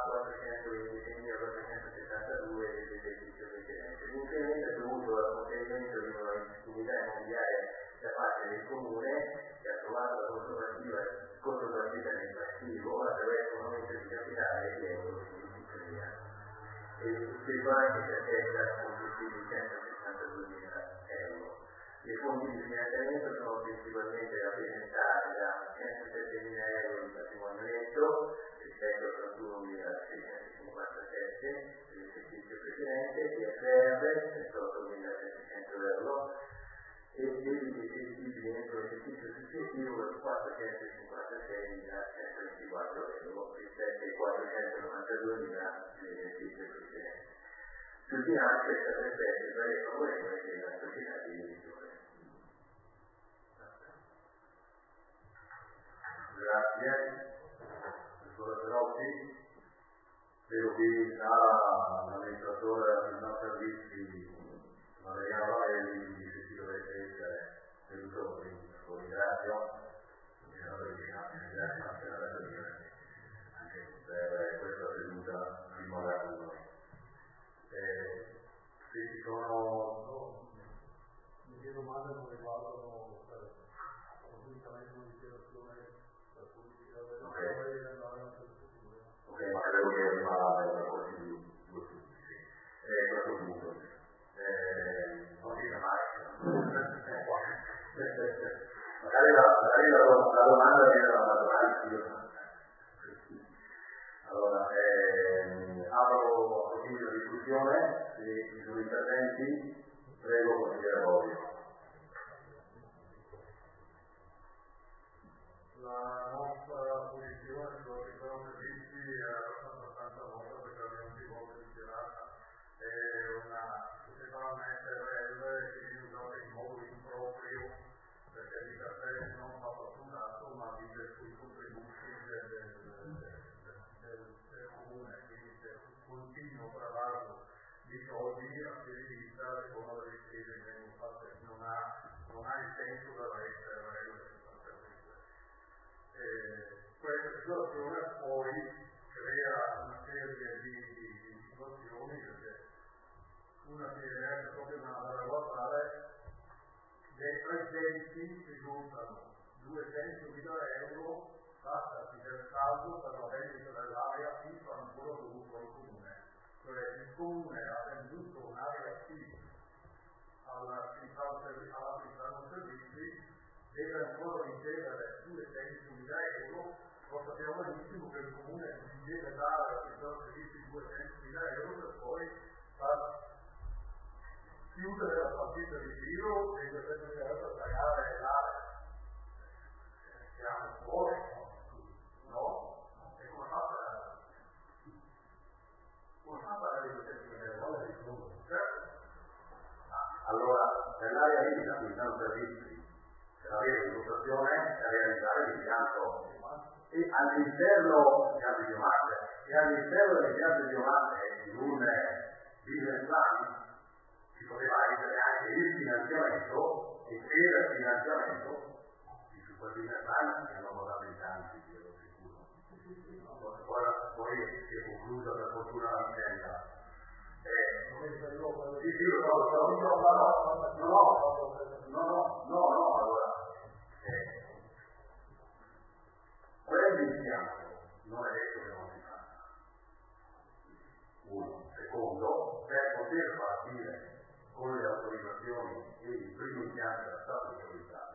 426.472 dell'esercizio precedente. L'incremento è dovuto al conferimento di una unità immobiliare da parte del Comune che ha trovato la contropartita nel passivo attraverso un aumento di capitale di euro 25.000 e il circolante si attesta a complessivi 162.000 euro. I fondi di finanziamento sono principalmente rappresentati da 107.000 euro di patrimonio netto rispetto a 31.657 dell'esercizio precedente, TFR 38.700 euro e debiti esigibili entro l'esercizio successivo per 456.124 euro rispetto ai 492.000 dell'esercizio precedente. Sul bilancio è stato espresso il parere favorevole della società di gestione. Grazie. Dottor Perotti, vedo qui l'amministratore dei nostri servizi Valeriano Varelli, se ci dovete essere venuto qui, lo ringrazio. Anche per questa seduta rimorata con noi. Se ci sono le mie domande non riguardano assolutamente un'indicazione per politica della ok, ma credo che rimane una cosa di due punti, sì. Questo punto. Non dica mai. Magari la domanda viene da matematica. Allora, apro così la discussione, se ci sono interventi, prego consigliere Bobbio. La nostra posizione sulla sezione servizi è abbastanza nota perché l'abbiamo più volte dichiarata. È una società SRL che viene usata in modo improprio perché di per sé non fa fatturato ma vive sui contributi del comune, quindi c'è un continuo travaso di soldi a piedi di vista secondo le spese che vengono fatte, non ha il senso della SRL. Questa situazione poi crea una serie di situazioni perché una si deve proprio andare a guardare dei presenti risultano 200.000 euro basta il saldo per la vendita dell'area P fa ancora dovuto al comune, cioè il comune ha venduto un'area P all'attività non servizi, deve ancora ricevere 200.000 euro, lo sappiamo benissimo che il comune deve dare all'attività non servizi 200.000 euro per poi far chiudere la partita di tiro e deve pagare l'area. Siamo fuori, no? E come fa a dare 200.000 euro? Allora, nell'area di attività non servizi, per avere l'illustrazione da realizzare l'impianto e all'interno di biomasse e all'interno dell'impianto di biomasse in un business plan ci poteva essere anche il finanziamento e per il finanziamento di super business plan che hanno dato in tanti, io lo sicuro. Poi si è conclusa per fortuna la vicenda. No, allora quell'impianto non è detto che non si faccia. Uno. Secondo, per poter partire con le autorizzazioni e il primo impianto era stato autorizzato,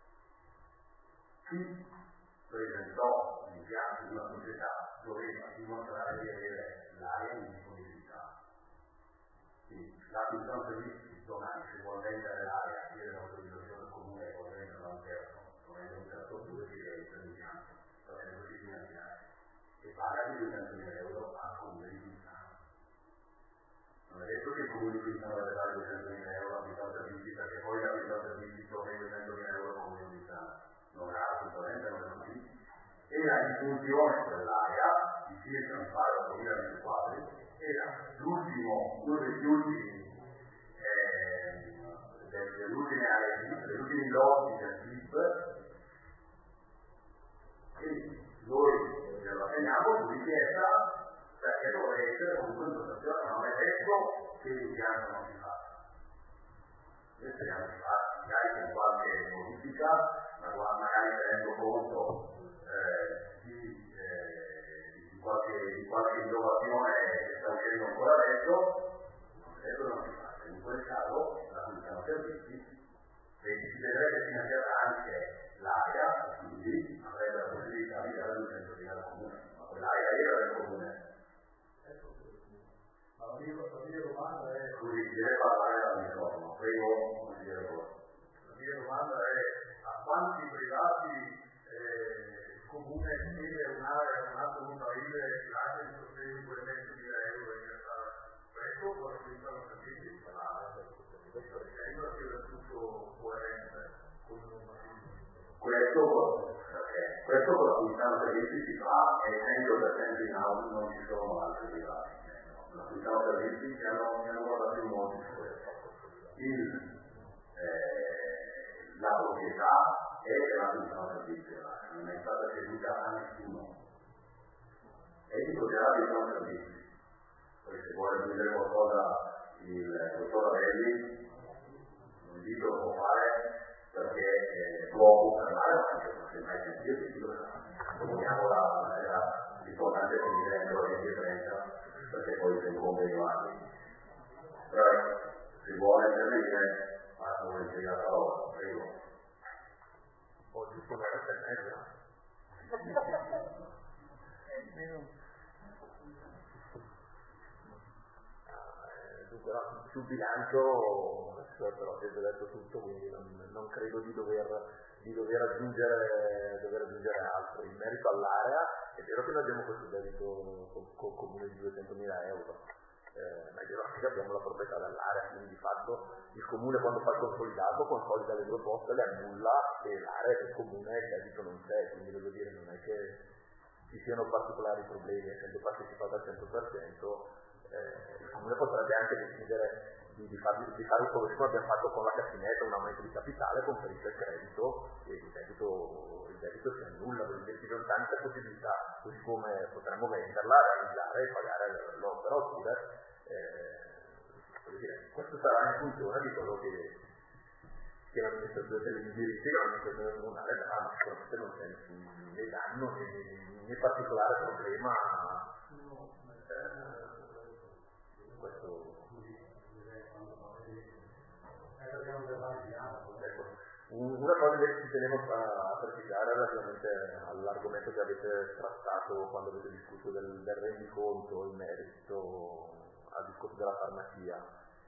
chi presentò l'impianto di una società doveva dimostrare di avere l'area in disponibilità. L'attività non servizi domani se vuol vendere l'area, chiede l'autorizzazione del comune e vuol vendere un terzo dove si realizza l'impianto, va bene così finanziare e paga di 200.000 euro al comune di Quintano. Non è detto che il comune di Quintano deve dare 200.000 euro all'attività non servizi perché poi l'attività non servizi trova 200.000 euro al comune di Quintano. Non è assolutamente non è così. E la disfunzione dell'area di circa un paio di 8.000 metri quadri era uno degli ultimi delle ultime aree VIP, degli ultimi lotti del VIP, e noi glielo assegniamo su richiesta perché dovrebbe essere comunque in dotazione, ma non è detto che l'impianto non si faccia. Noi speriamo di farlo, magari con qualche modifica, ma magari tenendo conto di qualche innovazione che sta uscendo ancora adesso non si fa. In quel caso la funzione servizi e si vedrebbe finanziare anche l'area, quindi avrebbe la possibilità di dare 200.000 al comune, ma quell'area era del comune. Ma la mia domanda è... Scusi, deve parlare dal microfono, prego, consigliere voi. La mia domanda è a quanti privati comune chiede un'area, un atto notarile grazie al sostegno di quell'evento di euro in realtà questo o la comunità non servizi sembra che sia tutto coerente con il normativo. Questo con la comunità non servizi si fa e 100% in auto non ci sono altri privati. La comunità non servizi ci hanno guardato molto su questo. La proprietà è la comunità non servizi, non è stata ceduta a nessuno. E si proprietà di non servizi. Poi se vuole aggiungere qualcosa il dottor Avelli, un invito lo può fare perché può parlare, ma anche se mai sentito di più. Comuniamo l'importante finire entro le 10:30 perché poi si incombe i vari. Però se vuole intervenire, faccio volentieri la parola, prego. Oggi sono le 7:30. Dunque, sul bilancio però avete detto tutto, quindi non credo di dover aggiungere altro. In merito all'area, è vero che noi abbiamo questo debito col comune di 200.000 euro, ma è vero anche che abbiamo la proprietà dell'area, quindi di fatto il comune quando fa il consolidato consolida le due poste, le annulla e l'area del comune il debito non c'è, quindi voglio dire non è che ci siano particolari problemi, essendo partecipato al 100%. Il comune potrebbe anche decidere di fare come abbiamo fatto con la cassinetta, un aumento di capitale, conferisce il credito e il debito si annulla, perché ci sono tante possibilità, così come potremmo venderla, realizzare e pagare l'opera, oppure questa sarà in funzione di quello che che l'amministrazione delle indirizzi che l'amministrazione comunale dà, ma sicuramente non c'è né danno né particolare problema questo. Una cosa che ci tenevo a precisare relativamente all'argomento che avete trattato quando avete discusso del rendiconto in merito al discorso della farmacia.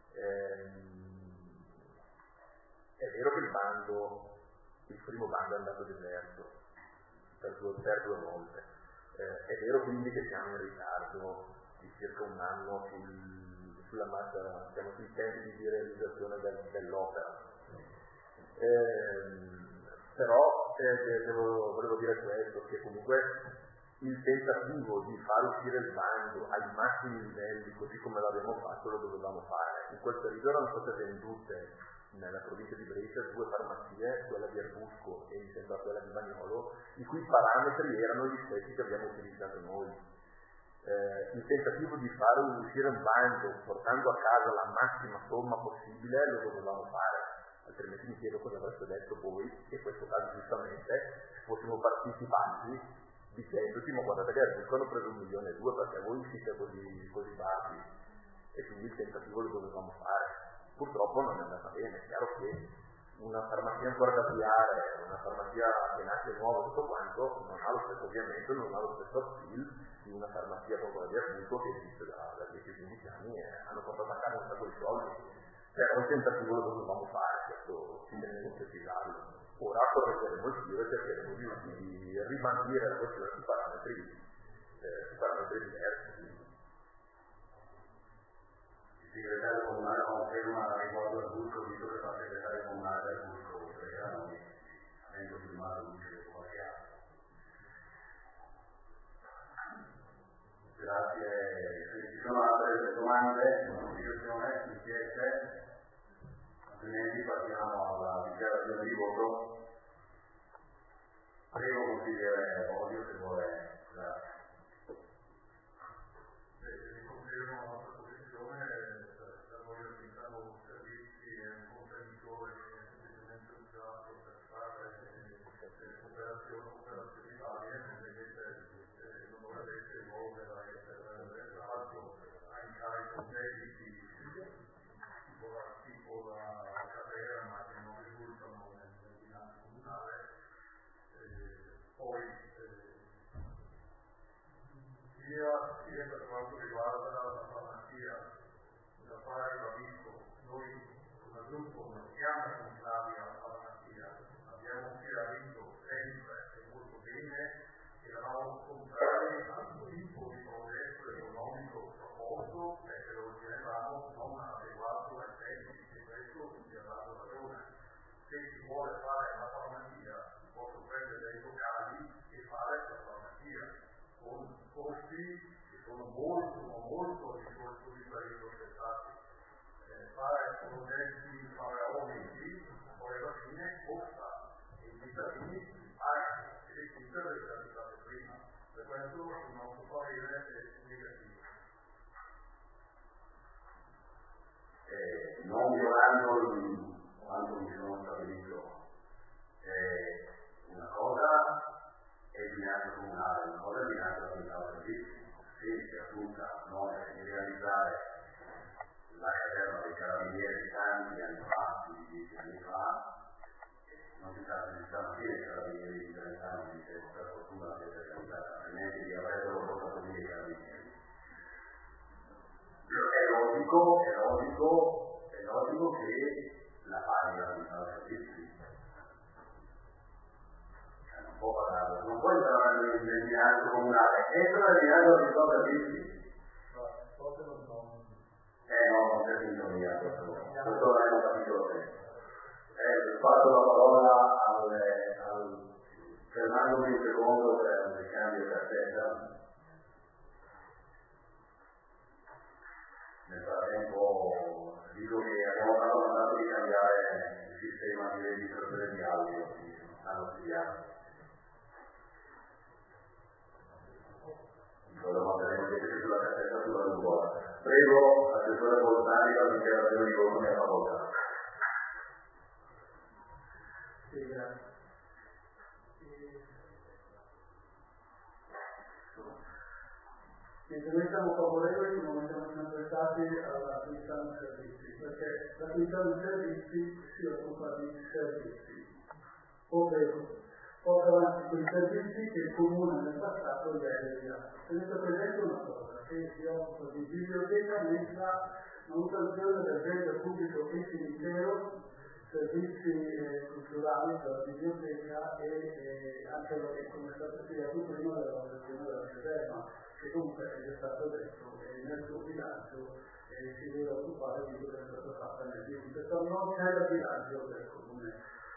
È vero che il primo bando è andato deserto per due volte. È vero quindi che siamo in ritardo di circa un anno sulla massa, siamo sui tempi di realizzazione dell'opera. Però volevo dire questo, che comunque il tentativo di far uscire il bando ai massimi livelli, così come l'abbiamo fatto, lo dovevamo fare. In quel periodo erano state vendute nella provincia di Brescia 2 farmacie, quella di Arbusco e mi sembra quella di Bagnolo, i cui parametri erano gli stessi che abbiamo utilizzato noi. Il tentativo di fare uscire un bando portando a casa la massima somma possibile lo dovevamo fare, altrimenti mi chiedo cosa avreste detto voi, che in questo caso giustamente fossimo partecipanti dicendoci ma guardate che Arbusco hanno preso 1,2 milioni perché voi siete così bassi, e quindi il tentativo lo dovevamo fare. Purtroppo non è andata bene. È chiaro che una farmacia ancora da avviare, una farmacia che nasce nuova, tutto quanto, non ha lo stesso avviamento, non ha lo stesso appeal di una farmacia come quella di Arbusco che esiste da 10-15 anni e hanno portato a casa un sacco di soldi. Però il tentativo lo dovevamo fare, questo ci tenevo a precisarlo. Ora correggeremo il tiro e cercheremo di ribandire la questione su parametri diversi. Il segretario comunale conferma riguardo al Arbusco, visto che fa segretario comunale del Arbusco, perché avendo firmato luce di qualche anno. Grazie. Se ci sono altre domande, un'indicazione, inchieste, altrimenti passiamo alla dichiarazione di voto. Prego consigliere Bodio se vuole. Grazie. Riconfermo la nostra posizione, noi affidiamo servizi e un contenitore che è semplicemente usato per fare operazioni varie, non dovrebbe evolvere a essere esatto a incarico medici tipo la carriera, ma che non risultano nel bilancio comunale. Poi sia per quanto riguarda la farmacia, da fare l'avviso, noi come gruppo non siamo contrari alla farmacia, abbiamo chiarito sempre e molto bene che eravamo contrari al tipo di progetto economico proposto e che lo ritenevamo non adeguato ai tempi, e questo ci ha dato ragione. Se si vuole fare la farmacia, si possono prendere dei locali e fare la farmacia con costi che sono molto di quelli progettati. Fare progetti faraonici poi alla fine costa e i cittadini pagano e le cifre le realizzate prima. Per questo il nostro parere è negativo. Non violando quanto mi sono stabilito, una cosa è il bilancio comunale, una cosa è il bilancio della unità servizi. Se si appunta noi di realizzare la caserma dei carabinieri tanti anni fa, 10 anni fa, non si tratta di stamattina i carabinieri di 30 anni, che per fortuna si è realizzata, altrimenti li avrebbero portato via i carabinieri. È logico che la paghi la unità servizi. Non puoi entrare nel bilancio comunale, entra nel bilancio di cosa servizi? No, non c'è sintonia, questo l'abbiamo capito bene. Passo la parola fermandomi un secondo per il cambio di cassetta. Nel frattempo dico che abbiamo fatto mandato di cambiare il sistema di registrazione di audio, quindi non stanno studiando. Sulla cassetta sulla nuvola. Prego, assessore Bolzani, la dichiarazione di voto nella facoltà. Sì, grazie. Noi siamo favorevoli come siamo sempre stati all'attività di servizi, perché l'attività di servizi si occupa di servizi, ovvero porta avanti quei servizi che il comune nel passato gli ha realizzato. Tenete presente una cosa, che si occupa di biblioteca, mensa, manutenzione del bene pubblico e cimitero, servizi culturali per la biblioteca e anche, come è stato spiegato prima, della manutenzione della caserma, che comunque è già stato detto nel suo bilancio si deve occupare di quello che è stato fatto nel bilancio, non c'è il bilancio del comune.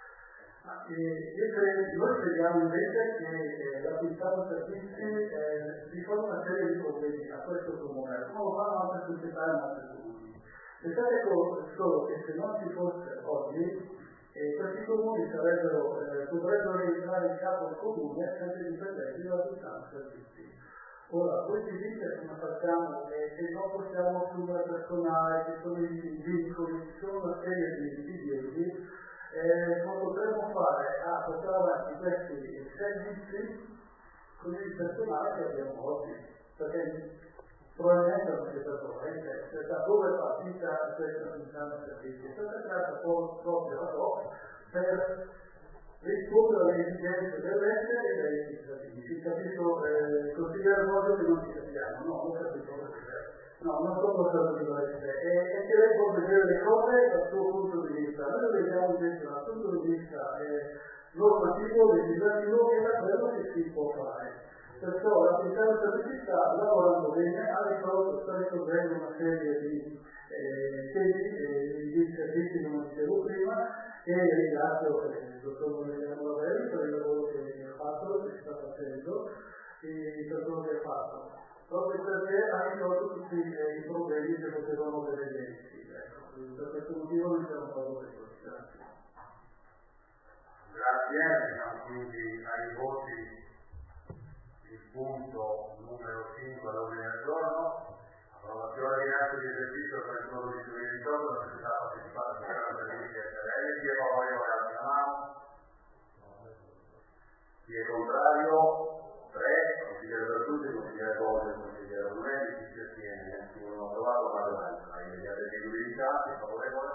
Noi crediamo invece che l'attività di servizi risolve una serie di problemi a questo comune, come lo fanno altre società in altri comuni. Pensate solo che se non ci fosse oggi, questi comuni dovrebbero entrare in capo al comune senza dipendenti dall'attività di servizi. Ora, voi ci dite come facciamo, se non possiamo assumere personale, ci sono i vincoli, ci sono una serie di divieti, come potremmo fare a portare avanti questi servizi con il personale che abbiamo oggi? Perché probabilmente non si è da dove è partita questa attività di servizi. Questa è stata proprio ad hoc per rispondere alle esigenze dell'ente e dei cittadini. Ci capisco, consigliere Modio che non ci capiamo, no, non capisco no, non sono stato di e che lei può vedere le cose dal suo punto di vista. Noi lo vediamo invece dal punto di vista normativo, legislativo, che è quello che si può fare. Perciò l'attività di servizi sta lavorando bene, sta risolvendo una serie di temi di servizi, come dicevo prima, e ringrazio il dottor Lavelli per il lavoro che ha fatto, che sta facendo, e per quello che ha fatto. Proprio perché ha risolto tutti i problemi che potevano vedere. Per questo motivo non siamo favorevoli. Grazie, siamo quindi ai voti. Il punto numero 5 all'ordine del giorno, approvazione di atto di esercizio per il 2018 della società partecipata alla servizi SRL. Chi è favorevole alza la mano? Chi è contrario? 3. Consigliere per tutti, consigliere Bolle, consigliere Brunelli, chi si astiene? Nessuno approvato, maggioranza. Immediate eseguibilità, chi è favorevole?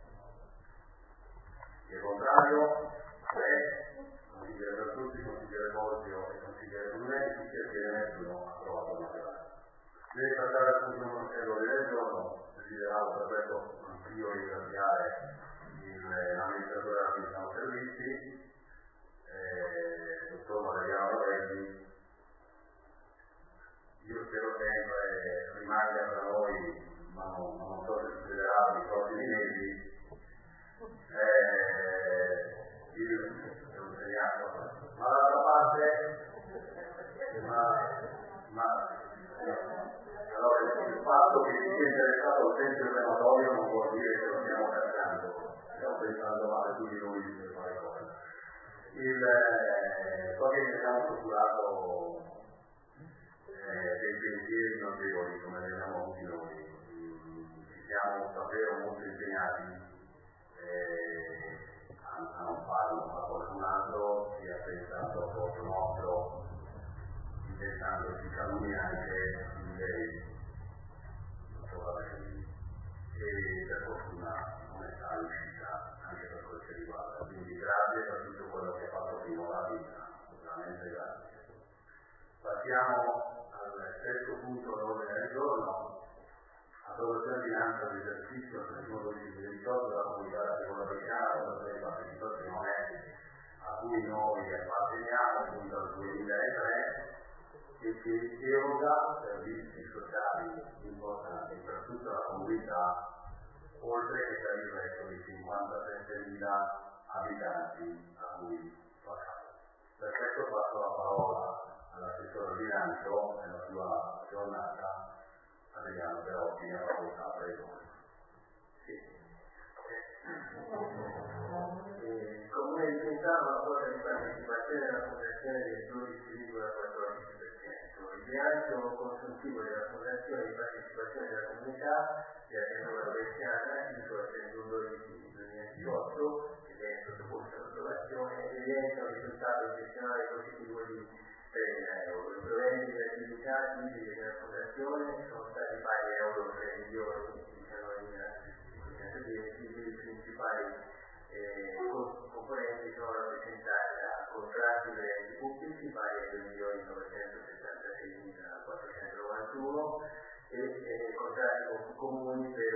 Chi è contrario? 3. Consigliere per tutti, consigliere Borzio e consigliere Brunelli, chi si astiene? Nessuno approvato, maggioranza. Deve passare al punto numero 6 del giorno, desiderato per questo anch'io ringraziare l'amministratore della Commissione Servizi, dottor Valeriano Lavelli. Io spero sempre rimanga tra noi, ma non so se succederà nei prossimi mesi, ma d'altra parte allora il fatto che si sia interessato al centro crematorio non vuol dire che lo stiamo cacciando, stiamo pensando male su di lui per fare cose. So che abbiamo procurato dei pensieri notevoli come li abbiamo avuti noi, ci siamo davvero molto impegnati a non farlo, ma qualcun altro si è pensato al posto nostro, intentandosi calunniare lei, e per fortuna non è stata riuscita anche per quel che riguarda. Quindi grazie per tutto quello che ha fatto finora, veramente grazie. Passiamo al terzo punto all'ordine del giorno, approvazione di bilancio dell'esercizio del 2018 della comunità regolamentare, la partecipazione a cui noi apparteniamo appunto dal 2003 e che eroga servizi sociali importanti per tutta la comunità, oltre che per il resto di 57.000 abitanti a cui fa capo. Per questo passo la parola all'assessore al bilancio nella sua giornata. Adriano Perotti, a facoltà, prego. Come intentava la quota di partecipazione della fondazione del 12,14%, il bilancio consuntivo della fondazione di partecipazione della comunità della Pianura Bresciana, il 31/12/2018, che viene sottoposto all'approvazione, fondazione evidenza un risultato eccezionale positivo di 3.000 euro. I proventi delle attività tipiche della fondazione sono stati pari a euro 3.019.510, i principali componenti sono rappresentati da contratti degli enti pubblici pari a 2.976.491 e contratti comuni per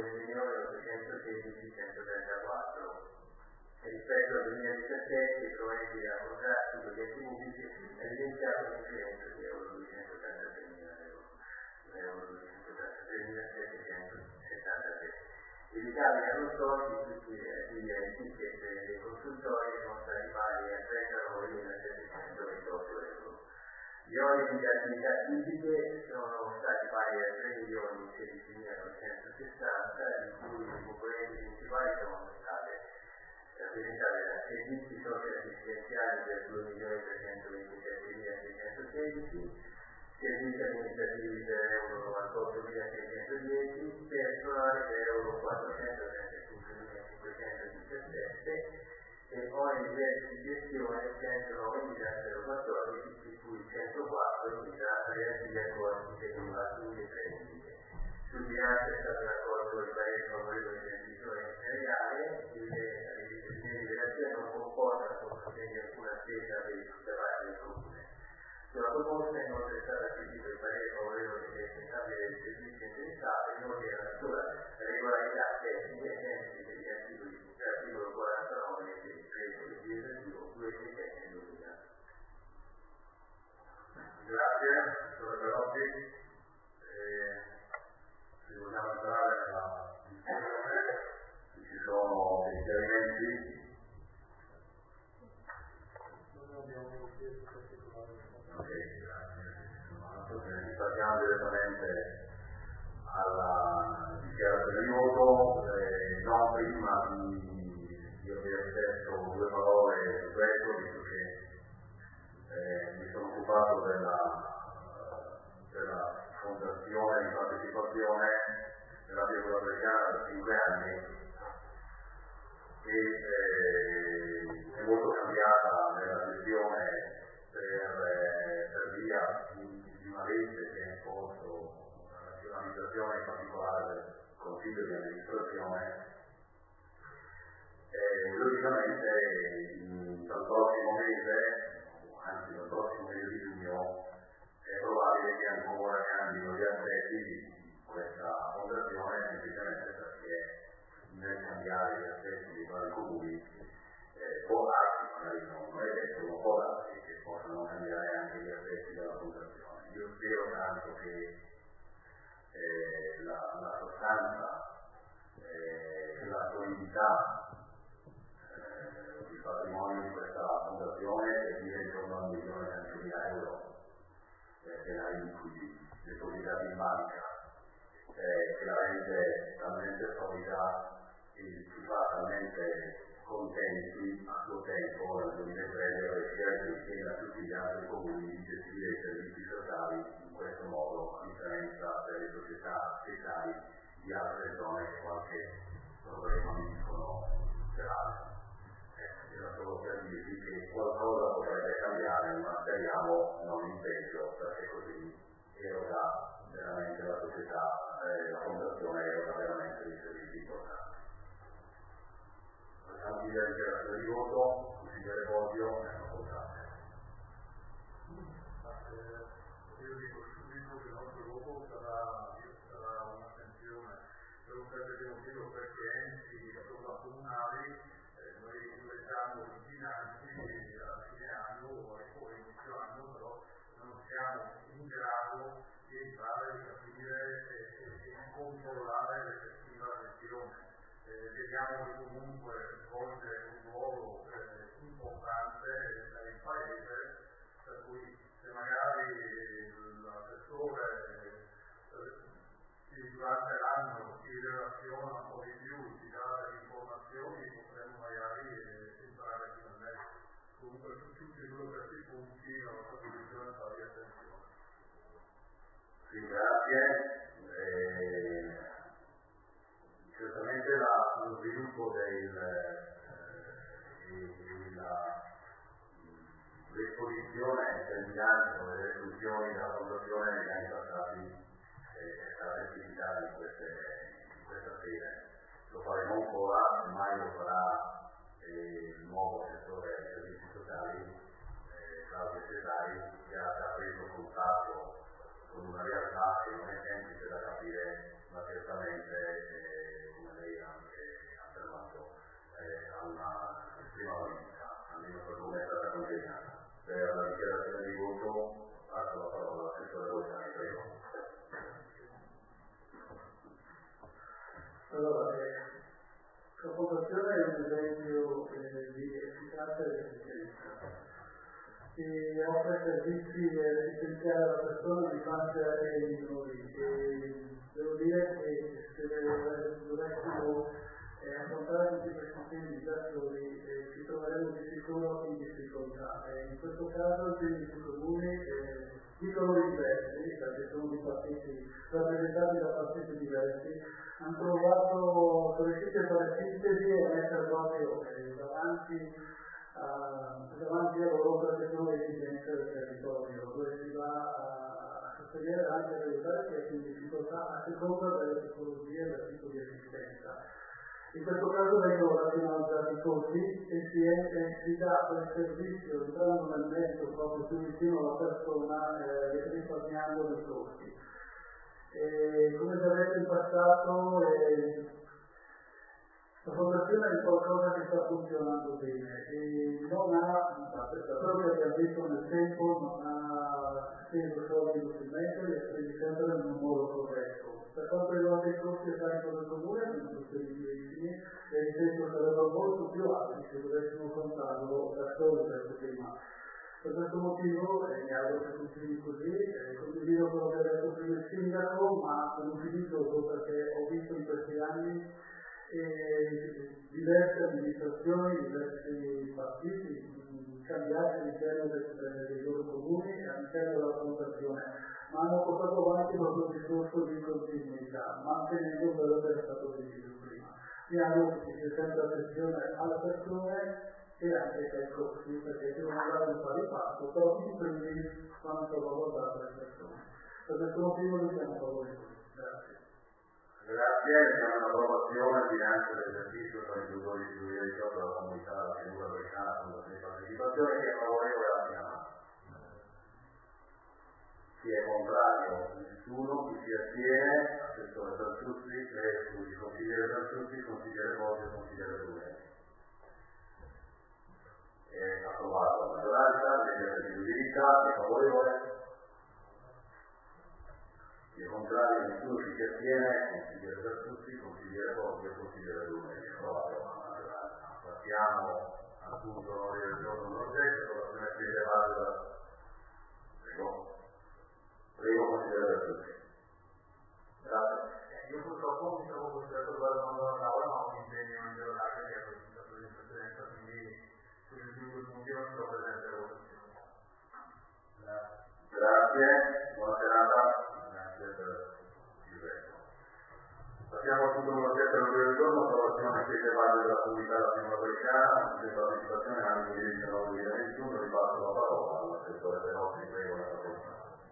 1.916.134. Rispetto al 2017 i proventi da contratti con gli enti pubblici è evidenziato un incremento di euro 283.773. I ricavi hanno sorti tutti gli ticket dei consultori sono stati pari a 39.728 euro. Gli oneri di attività tipiche sono stati pari a 3.016.960, di cui i componenti principali sono state rappresentate da servizi socio-assistenziali per 2.327.616, servizi amministrativi per euro 98.610, personale per euro 435.517 e oneri diversi di gestione 109.014, di cui 104 in relativi a costi per i crediti. Sul bilancio è stato raccolto il parere favorevole di decisione generale, le deliberazioni non comportano di alcuna spesa da parte del Comune. Sulla proposta inoltre è stato acquisito il parere favorevole dei responsabili del servizio interessato in ordine alla sola regolarità tecnica ai sensi dell'articolo 49 del decreto legislativo 267/2000. Grazie, dottor Perotti. Se vogliamo entrare nella discussione, ci sono dei chiarimenti. Passiamo direttamente alla dichiarazione di voto, non prima di aver detto due parole su questo, visto che mi sono occupato della fondazione di partecipazione della Pietra Vergana da 5 anni e è molto cambiata nella gestione per via di una legge che è in corso, una razionalizzazione in particolare del Consiglio di amministrazione. Logicamente dal prossimo mese, anzi dal prossimo mese di giugno, è probabile che ancora cambino gli aspetti di questa fondazione, semplicemente perché nel cambiare gli aspetti dei vari comuni può darsi, magari non è detto, ma può darsi che possano cambiare anche gli aspetti della fondazione. Io spero tanto che la sostanza, la solidità il patrimonio di questa fondazione che vive intorno a 1.100.000 euro della liquidi, depositati in banca, che la rende talmente solida e ci fa talmente contenti a suo tempo nel 2003 di aver chiesto insieme a tutti gli altri comuni di gestire i servizi sociali in questo modo, a differenza delle società speciali di altre zone che qualche problema mi dicono ce l'hanno. Era solo per dirvi che qualcosa potrebbe cambiare, ma speriamo non in peggio, perché così eroga veramente la società, la fondazione eroga veramente dei servizi importanti. Facciamo via la dichiarazione di voto, consigliere Bobbio, ne hanno votato. Io dico subito che il nostro voto sarà un'attenzione per un semplice motivo, perché enti sovracomunali noi leggiamo i bilanci a fine anno o a inizio anno, però non siamo in grado di entrare, di capire e di controllare l'effettiva gestione. Vediamo che comunque svolge un ruolo importante per il Paese, per cui se magari l'assessore durante l'anno si relaziona un po' di più, ci dà delle informazioni, potremmo magari entrare finalmente. Comunque su tutti e due questi punti la nostra posizione fa di attenzione. Sì, grazie. Certamente lo sviluppo l'esposizione del bilancio e le esclusioni della fondazione negli anni passati è stata esplicitata in questa sede. Lo faremo ancora, ormai lo farà il nuovo assessore ai servizi sociali, Claudio Cesari, che ha già preso contatto con una realtà che non è semplice da capire, ma certamente, come lei ha anche affermato, ha una estrema valenza, almeno per come è stata consegnata. Per la dichiarazione di voto passo la parola all'assessore Bolzani, prego. Allora, la fondazione è un esempio di efficacia e efficienza. E offre servizi assistenziali alla persona di infanzia e ai minori. Devo dire che se dovessimo affrontare tutti questi temi da soli ci troveremo di sicuro in difficoltà. In questo caso i temi più comuni di colori diversi, perché sono di partiti rappresentati da partiti diversi, hanno trovato, sono riusciti a fare sintesi e a mettere proprio davanti a loro quelle che sono le esigenze del territorio, dove si va a sostenere anche le aiutare che è in difficoltà a seconda delle tipologie e del tipo di assistenza. In questo caso vengono razionalizzati i costi e si dà quel servizio entrando nel mezzo proprio più vicino alla persona, risparmiando nei costi. Come già detto in passato, la fondazione è qualcosa che sta funzionando bene e non ha, da quello che abbiamo visto nel tempo, non ha speso soldi inutilmente e spesi sempre in un modo corretto. Per quanto riguarda i costi a carico del comune sono sostenibili e ripeto sarebbero molto più alti se dovessimo contarlo da solo questo tema. Per questo motivo, mi auguro che funzioni così, condivido quello che ha detto prima il sindaco, ma sono fiducioso perché ho visto in questi anni diverse amministrazioni, diversi partiti cambiati all'interno dei loro comuni e all'interno della fondazione, ma hanno portato avanti proprio il discorso di continuità, mantenendo quello che era stato deciso prima. Mi auguro che ci sia sempre attenzione alle persone e anche ai costi, perché devono andare un pari passo, però in primis vanno salvaguardate le persone. Per questo motivo noi siamo favorevoli. Grazie. Grazie, siamo all'approvazione del bilancio dell'esercizio per il 2018 della comunità della figura americana sulla partecipazione. Chi è favorevole alla firma? Chi è contrario? Nessuno. Chi si astiene? Assessore Salciutti, scusi, consigliere Salciutti, consigliere Bosio, consigliere Brunelli. È approvato la maggioranza, legge di utilità, chi è favorevole? Chi è contrario, nessuno, chi si astiene, consigliere Salciutti, consigliere Bosio, consigliere Brunelli. Approvato la maggioranza. Passiamo al punto ordine del giorno numero 7, approvazione spese valida. Prego. Prego, consigliere Salciutti. Grazie. Io purtroppo mi trovo costretto a dare una buona tavola, ma ho un impegno in giornata che è stato in precedenza, quindi sugli ultimi due punti non sono presente alla votazione. Grazie, buona serata, grazie per il resto. Passiamo al punto numero 7 dell'ordine del giorno, approvazione spese valide della comunità della figura americana, di partecipazione anno 2019-2021, ripasso la parola all'assessore Perotti, prego la parola.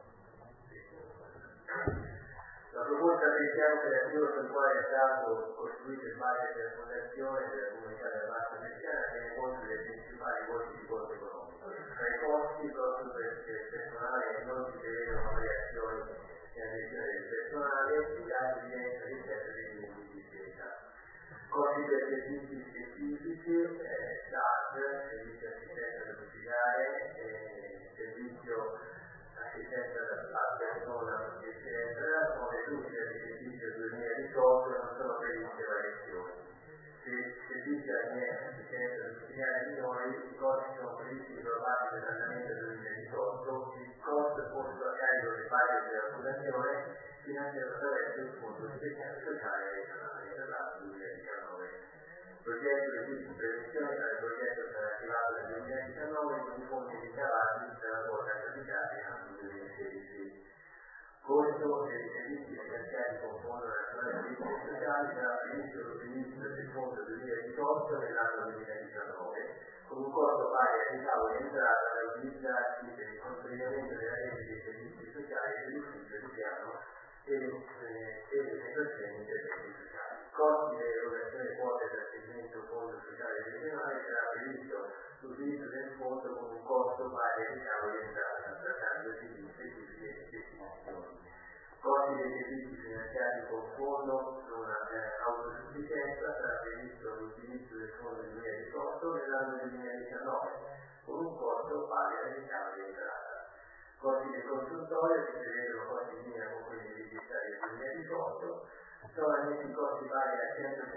La proposta del piano creativo sul quale è stato costruito il budget della fondazione della comunità della Bassa Americana tiene conto dei principali voci di conto economico. Tra i costi, proprio perché il personale non si prevedono variazioni nella gestione del personale, i dati evidenza rispetto dei limiti di spesa. Costi per servizi specifici, SAT, servizio assistenza domiciliare, servizio assistenza alla persona, eccetera, sono risultati dall'esercizio 2018 e non sono previste variazioni. Se il servizio assistenza domiciliare minori, i costi sono previsti per parte dell'andamento del 2018, il costo posto a carico del budget della fondazione finanziato attraverso il fondo speciale sociale e regionale per l'anno 2019. Il progetto di previsione del progetto sarà attivato nel 2019 con i fondi ricavati dalla quota capitale anno 2016. Costo dei servizi finanziari con fondo nazionale di servizi sociali sarà previsto l'utilizzo del fondo 2018 nell'anno 2019 con un costo pari al ricavo di entrata da utilizzare l'esenzione interventi sociali. Costi dell'erogazione quote del segmento fondo sociale regionale sarà previsto l'utilizzo del fondo con un costo pari al ricavo di entrata, trattandosi di incentivi e destinazioni. Costi dei servizi finanziati con fondo su una autosufficienza sarà previsto l'utilizzo del fondo 2018 nell'anno 2019 con un costo pari al ricavo di entrata. Costi del consultorio si prevedono costi in linea con quelli registrati nel 2018, sono annessi costi pari a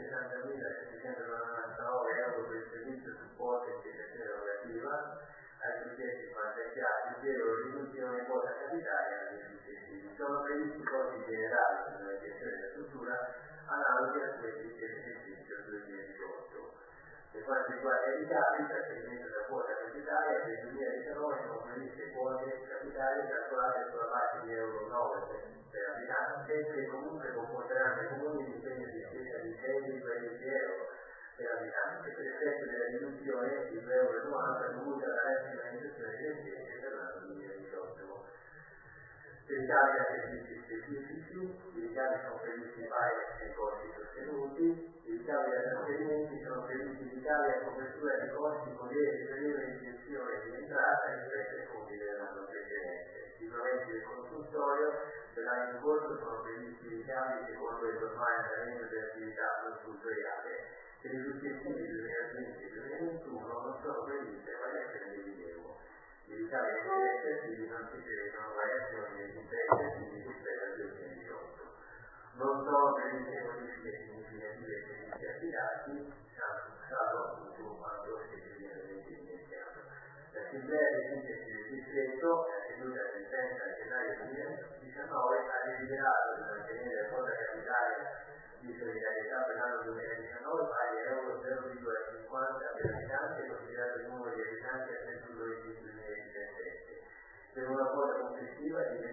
160.799 euro per il servizio supporto e integrazione lavorativa ai soggetti svantaggiati, zero riduzione quota capitale agli successivi. Sono previsti costi generali per la gestione della struttura analoghi a quelli dell'esercizio 2018. Per quanto riguarda i ricavi, trasferimento da quota capitale, per il 2019 sono previste quote capitali calcolate sulla base di euro 9 per abitante, che comunque comporteranno ai comuni un impegno di spesa di 6,10 euro per abitante, per effetto della riduzione di 2,90 euro dovuta alla razionalizzazione delle spese per l'anno 2018. Per i ricavi a servizi specifici, i ricavi sono previsti pari ai costi sostenuti, i ricavi da trasferimenti sono previsti ricavi a copertura dei costi con lieve superiore in gestione di entrata rispetto ai fondi dell'anno precedente. I proventi del consultorio per l'anno in corso sono previsti ricavi secondo il normale andamento dell'attività consultoriale. Per i successivi 2020 e 2021 non sono previste variazioni di rilievo. I ricavi degli esercizi non si prevedono variazioni degli esercizi rispetto al 2018. Non sono previste modifiche significative per gli affidati, salvo appunto quanto viene evidenziato. L'Assemblea dei Sindaci del Distretto, seduta del 30 gennaio 2019, ha deliberato di mantenere la quota capitale di solidarietà per l'anno 2019 pari a euro 0,50 per abitante, considerato il numero di abitanti a 31 dicembre 2017, per una quota complessiva di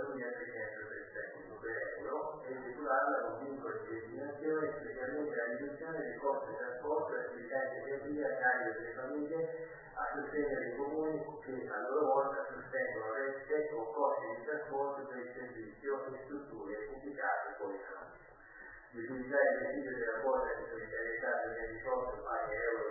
28.335 euro e stipulata con vincoli di destinazione, specialmente la riduzione del costo di trasporto e attività integrative a carico delle famiglie a sostegno dei comuni che a loro volta sostengono rette o costi di trasporto per il servizio e strutture ubicate fuori campo. Di utilizzare il presidio della quota di solidarietà 2018 pari a euro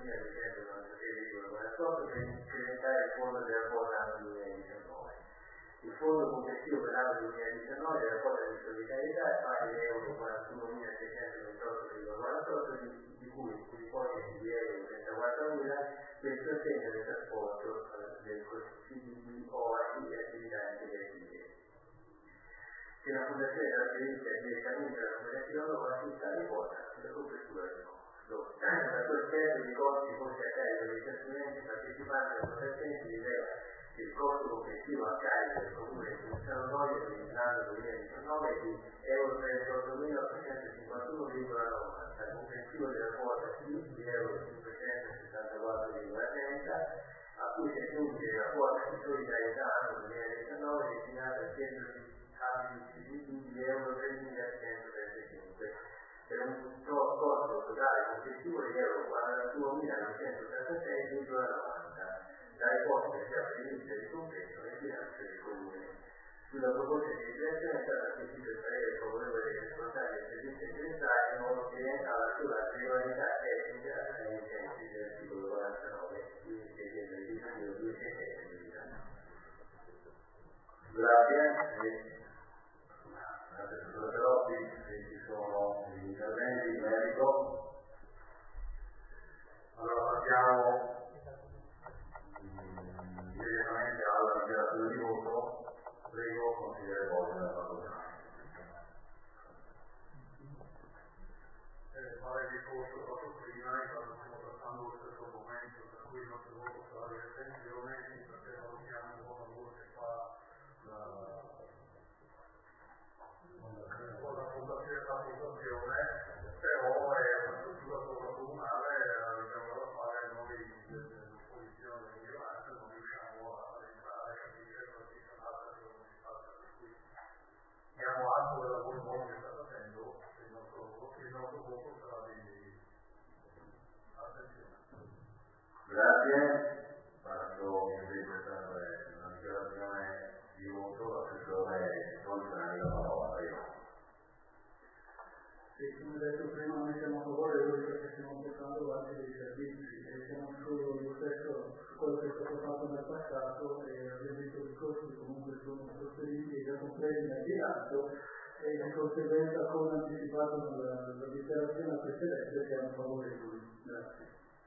13.293,48 per incrementare il fondo della quota anno 2019. Il fondo complessivo per l'anno 2019 della quota di solidarietà è pari a euro 41.628,48 di cui un'ipotesi di euro 34.000 per il sostegno del trasporto del CDB o attività integrative. Se la fondazione trasferisce direttamente alla fondazione o assista alle quota sulla copertura del costo. Da quel periodo di costi posti a carico dei trasferimenti partecipanti alla fondazione si rileva che il costo complessivo a carico del comune di San Antonio per l'anno 2019 è di euro 38.851,90, comprensivo della quota C di euro 574,30, a cui si aggiunge la quota di solidarietà anno 2019 destinata al centro di CDB di euro 3.135 per un costo totale complessivo di euro 41.986,90. Dalle quote già previste di compenso nel bilancio del comune. Sulla proposta di legislazione è stato acquisito il parere favorevole dei responsabili del servizio interessati in modo che alla sua regolarità tecnica ai sensi dell'articolo 49 di legge legislativo 277. Grazie. Però se ci sono gli interventi in merito, allora passiamo direttamente alla dichiarazione di voto. Prego, consigliere Bolla, la parola. Fare il discorso proprio prima, quando stiamo trattando lo stesso momento, per cui il nostro voto sarà di attenzione, perché valutiamo un po' il lavoro che fa la fondazione, però è una struttura sovracomunale, abbiamo da fare noi io solo l'assessore Tonzani la parola, prego. Sì, come detto prima, noi siamo a favore perché stiamo portando avanti dei servizi e siamo solo riflesso su quello che è stato fatto nel passato e ovviamente i costi comunque sono sostenibili e già compresi nel bilancio e di conseguenza, come anticipato nella dichiarazione precedente, siamo favorevoli. Grazie.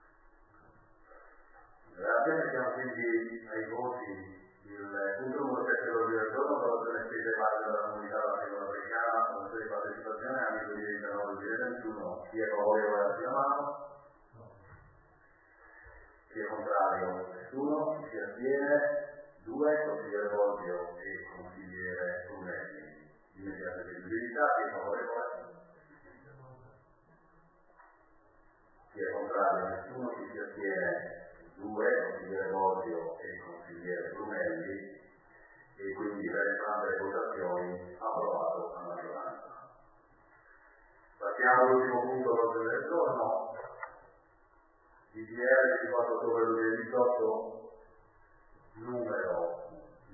Grazie, mettiamo quindi ai voti il punto numero 7 dell'ordine del giorno, approvazione spese base della comunità latinoamericana, condizione di partecipazione, ambito di 19-21, chi è favorevole a sia mano, chi è contrario, nessuno, chi si astiene, 2, consigliere Bobbio e consigliere Brunelli. Immediata visibilità, chi è favorevole? Chi è contrario, nessuno, chi si astiene, 2, consigliere Bobbio e consigliere Brunelli, e quindi per entrambe le votazioni approvato a maggioranza. Passiamo all'ultimo punto dell'ordine del giorno, DDR 24 ottobre 2018, numero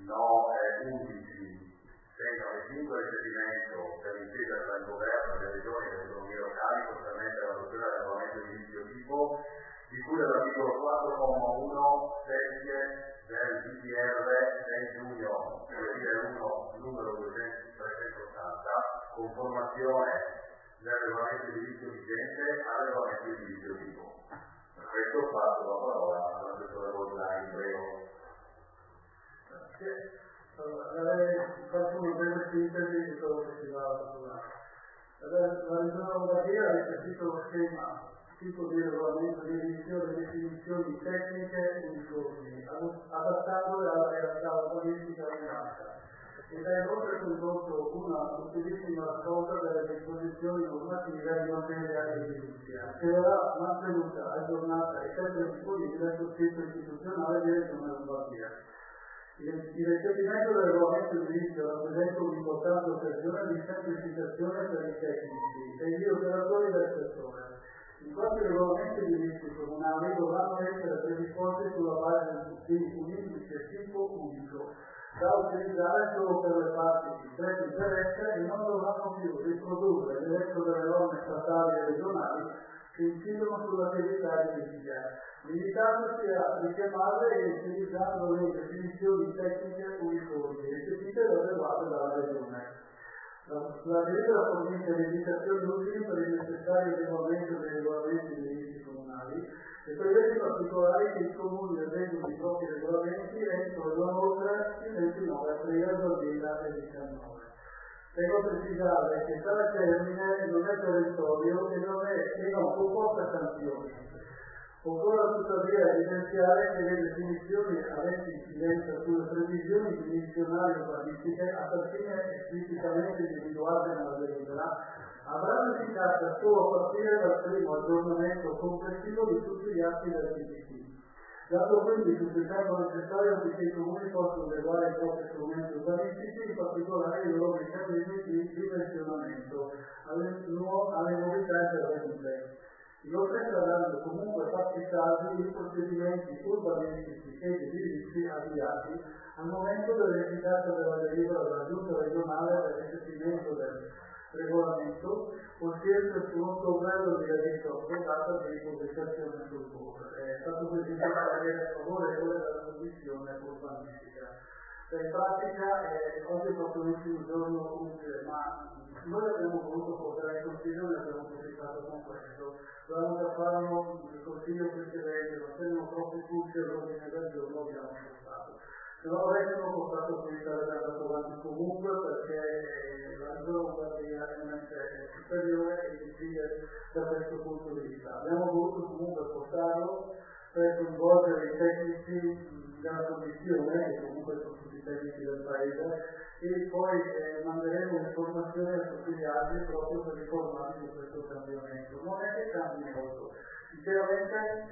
11-695, recepimento per l'intesa tra il governo e le regioni e le autonomie locali concernente l'adozione del regolamento di inizio tipo, di cui all'articolo 4,1 del DDR 6 giugno 2001 numero 380, conformazione del regolamento di inizio vigente al regolamento di inizio tipo. Per questo passo la parola all'assessore Bollani, prego. Grazie. Faccio una breve sintesi di quello che si va a parlare. La Regione Lombardia ha recepito lo schema tipo di regolamento di inizio delle definizioni tecniche uniformi, adattandole alla realtà urbanistica rimasta, ed ha inoltre condotto una utilissima raccolta delle disposizioni normative in materia edilizia, che verrà mantenuta, aggiornata e sempre disponibile sul sito istituzionale di Regione Lombardia. Il recepimento del regolamento di inizio rappresenta un'importante occasione di semplificazione per i tecnici e gli operatori del settore. In quanto i regolamenti di inizio comunali dovranno essere predisposti sulla base di un indice tipo unico, da utilizzare solo per le parti di stretto interesse e non dovranno più riprodurre l'elenco delle norme statali e regionali che incidono sull'attività edilizia, limitandosi a richiamarle e utilizzando le definizioni tecniche uniformi recepite ed adeguate dalla Regione. La delibera fornisce le indicazioni utili per il necessario adeguamento dei regolamenti dei limiti comunali e prevede in particolare che i comuni adeguino i propri regolamenti entro e non oltre il 29 aprile 2019. Devo precisare che tale termine non è perentorio e non comporta sanzioni. Occorre tuttavia evidenziare che le definizioni aventi incidenza sulle previsioni dimensionali urbanistiche a tal fine esplicitamente individuate nella delibera avranno efficacia solo a partire dal primo aggiornamento complessivo di tutti gli atti del PCT. Dato quindi tutto il tempo necessario affinché i comuni possano adeguare i propri strumenti urbanistici, in particolare i loro meccanismi di dimensionamento alle novità intervenute. Inoltre saranno comunque fatti salvi i procedimenti urbanistici ed edilizi avviati al momento dell'efficacia della delibera della Giunta regionale del recepimento del regolamento, ossia il 31 ottobre 2018, data di pubblicazione sul COR. È stato presentato il parere favorevole dalla Commissione urbanistica. In pratica oggi è proprio l'ultimo giorno utile, ma noi abbiamo voluto portare in consiglio e abbiamo approfittato con questo. Dovevamo già farlo nel consiglio precedente, ma c'erano troppi punti all'ordine del giorno, abbiamo spostato. Se non avessimo portato qui sarebbe andato avanti comunque, perché la Regione Lombardia è superiore e difficile da questo punto di vista. Abbiamo voluto comunque portarlo per coinvolgere i tecnici della Commissione, che comunque sono tutti tecnici del Paese, e poi manderemo informazioni a tutti gli altri proprio per informarli su questo cambiamento. Non è che cambi molto. Sinceramente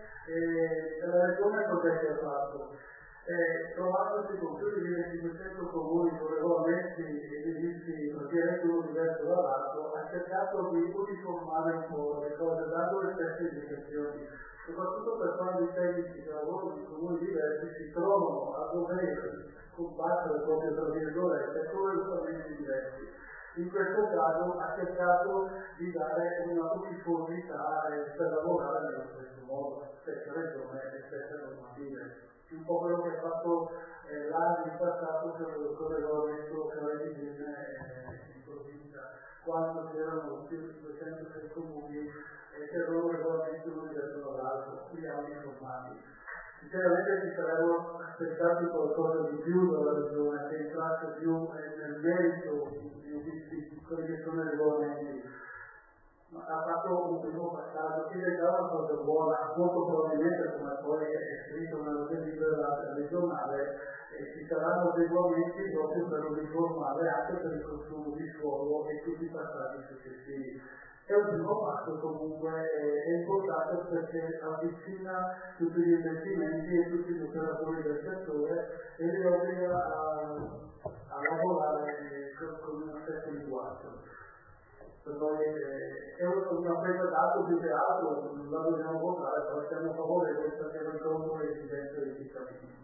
la Regione cosa che ha fatto? Trovandosi con più di 2500 comuni con regolamenti edilizi praticamente uno diverso dall'altro, ha cercato di uniformare un po' le cose, dando le stesse indicazioni, soprattutto per quando i tecnici che lavorano in comuni diversi si trovano a dover combattere proprio tra virgolette con strumenti diversi. In questo caso ha cercato di dare una uniformità per lavorare nello stesso modo, stessa regione e stesse normative. Un po' quello che ha fatto l'anno in passato con il regolamento Cavalligine in provincia, quando c'erano più di 206 comuni e che loro regolamenti uno diverso dall'altro, qui ha uniformati. Sinceramente ci sarebbero aspettati qualcosa di più dalla regione, che entrasse più nel merito di quelli che sono i regolamenti, ma ha fatto un primo passaggio che è già una cosa buona, molto probabilmente come poi è scritto nella delibera regionale, ci saranno regolamenti proprio per uniformare anche per il consumo di suolo e tutti i passaggi successivi. È un primo passo comunque, è importante perché avvicina tutti gli investimenti e tutti gli operatori del settore e li obbliga a lavorare con un stesso linguaggio. Per noi è una presa d'atto più che altro, non la dobbiamo votare, però siamo favorevoli perché non sono le esigenze dei cittadini.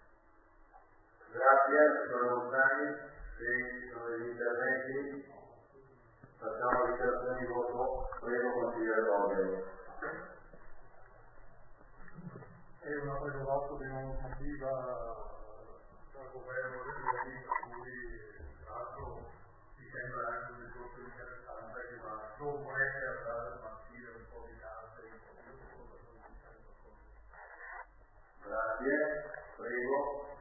Grazie, sono Montani, se sono degli interventi. Facciamo la dichiarazione di voto, prego consigliere Bobbio. È una presa d'atto di una normativa dal governo regionale, per cui tra l'altro mi sembra anche un discorso interessante che va non volete andare a smaltire un po' di carte, un po' di Grazie, prego.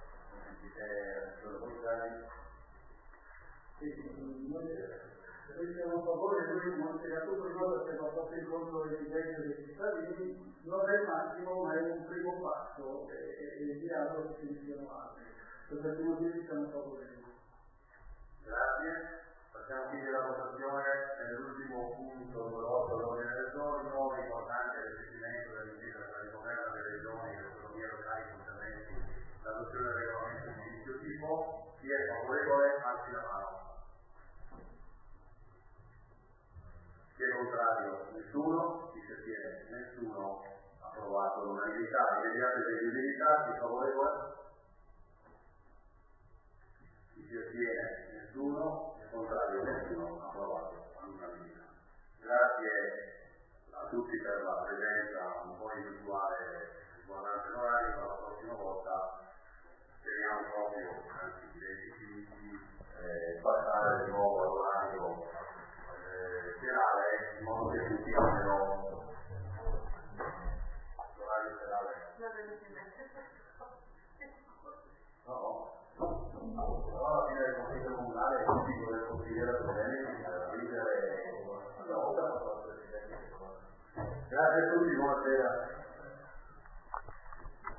Noi siamo a favore, noi abbiamo spiegato prima perché va fatto incontro alle esigenze dei cittadini, non è il massimo ma è un primo passo e diavolo che ci siano altri. Per questi motivi siamo favorevoli. Grazie, passiamo quindi alla votazione nell'ultimo punto numero 8 all'ordine del giorno, riguardante il recepimento dell'intesa tra il governo delle regioni e le autonomie locali concernenti l'adozione del regolamento di inizio tipo. Chi è favorevole alzi la mano. Chi è contrario? Nessuno. Chi si astiene? Nessuno. Approvato l'unanimità. Immediata eseguibilità. Chi è favorevole? Chi si astiene? Nessuno. Chi è contrario? Nessuno. Approvato all'unanimità. Grazie a tutti per la presenza un po' inusuale riguardante l'orario, ma la prossima volta speriamo proprio, anzi direi passare di nuovo all'orario serale, in modo che tutti abbiano l'orario serale. No, alla fine del consiglio comunale tutti come consigliere presidente a ridere una volta con il presidente. Grazie a tutti, buonasera.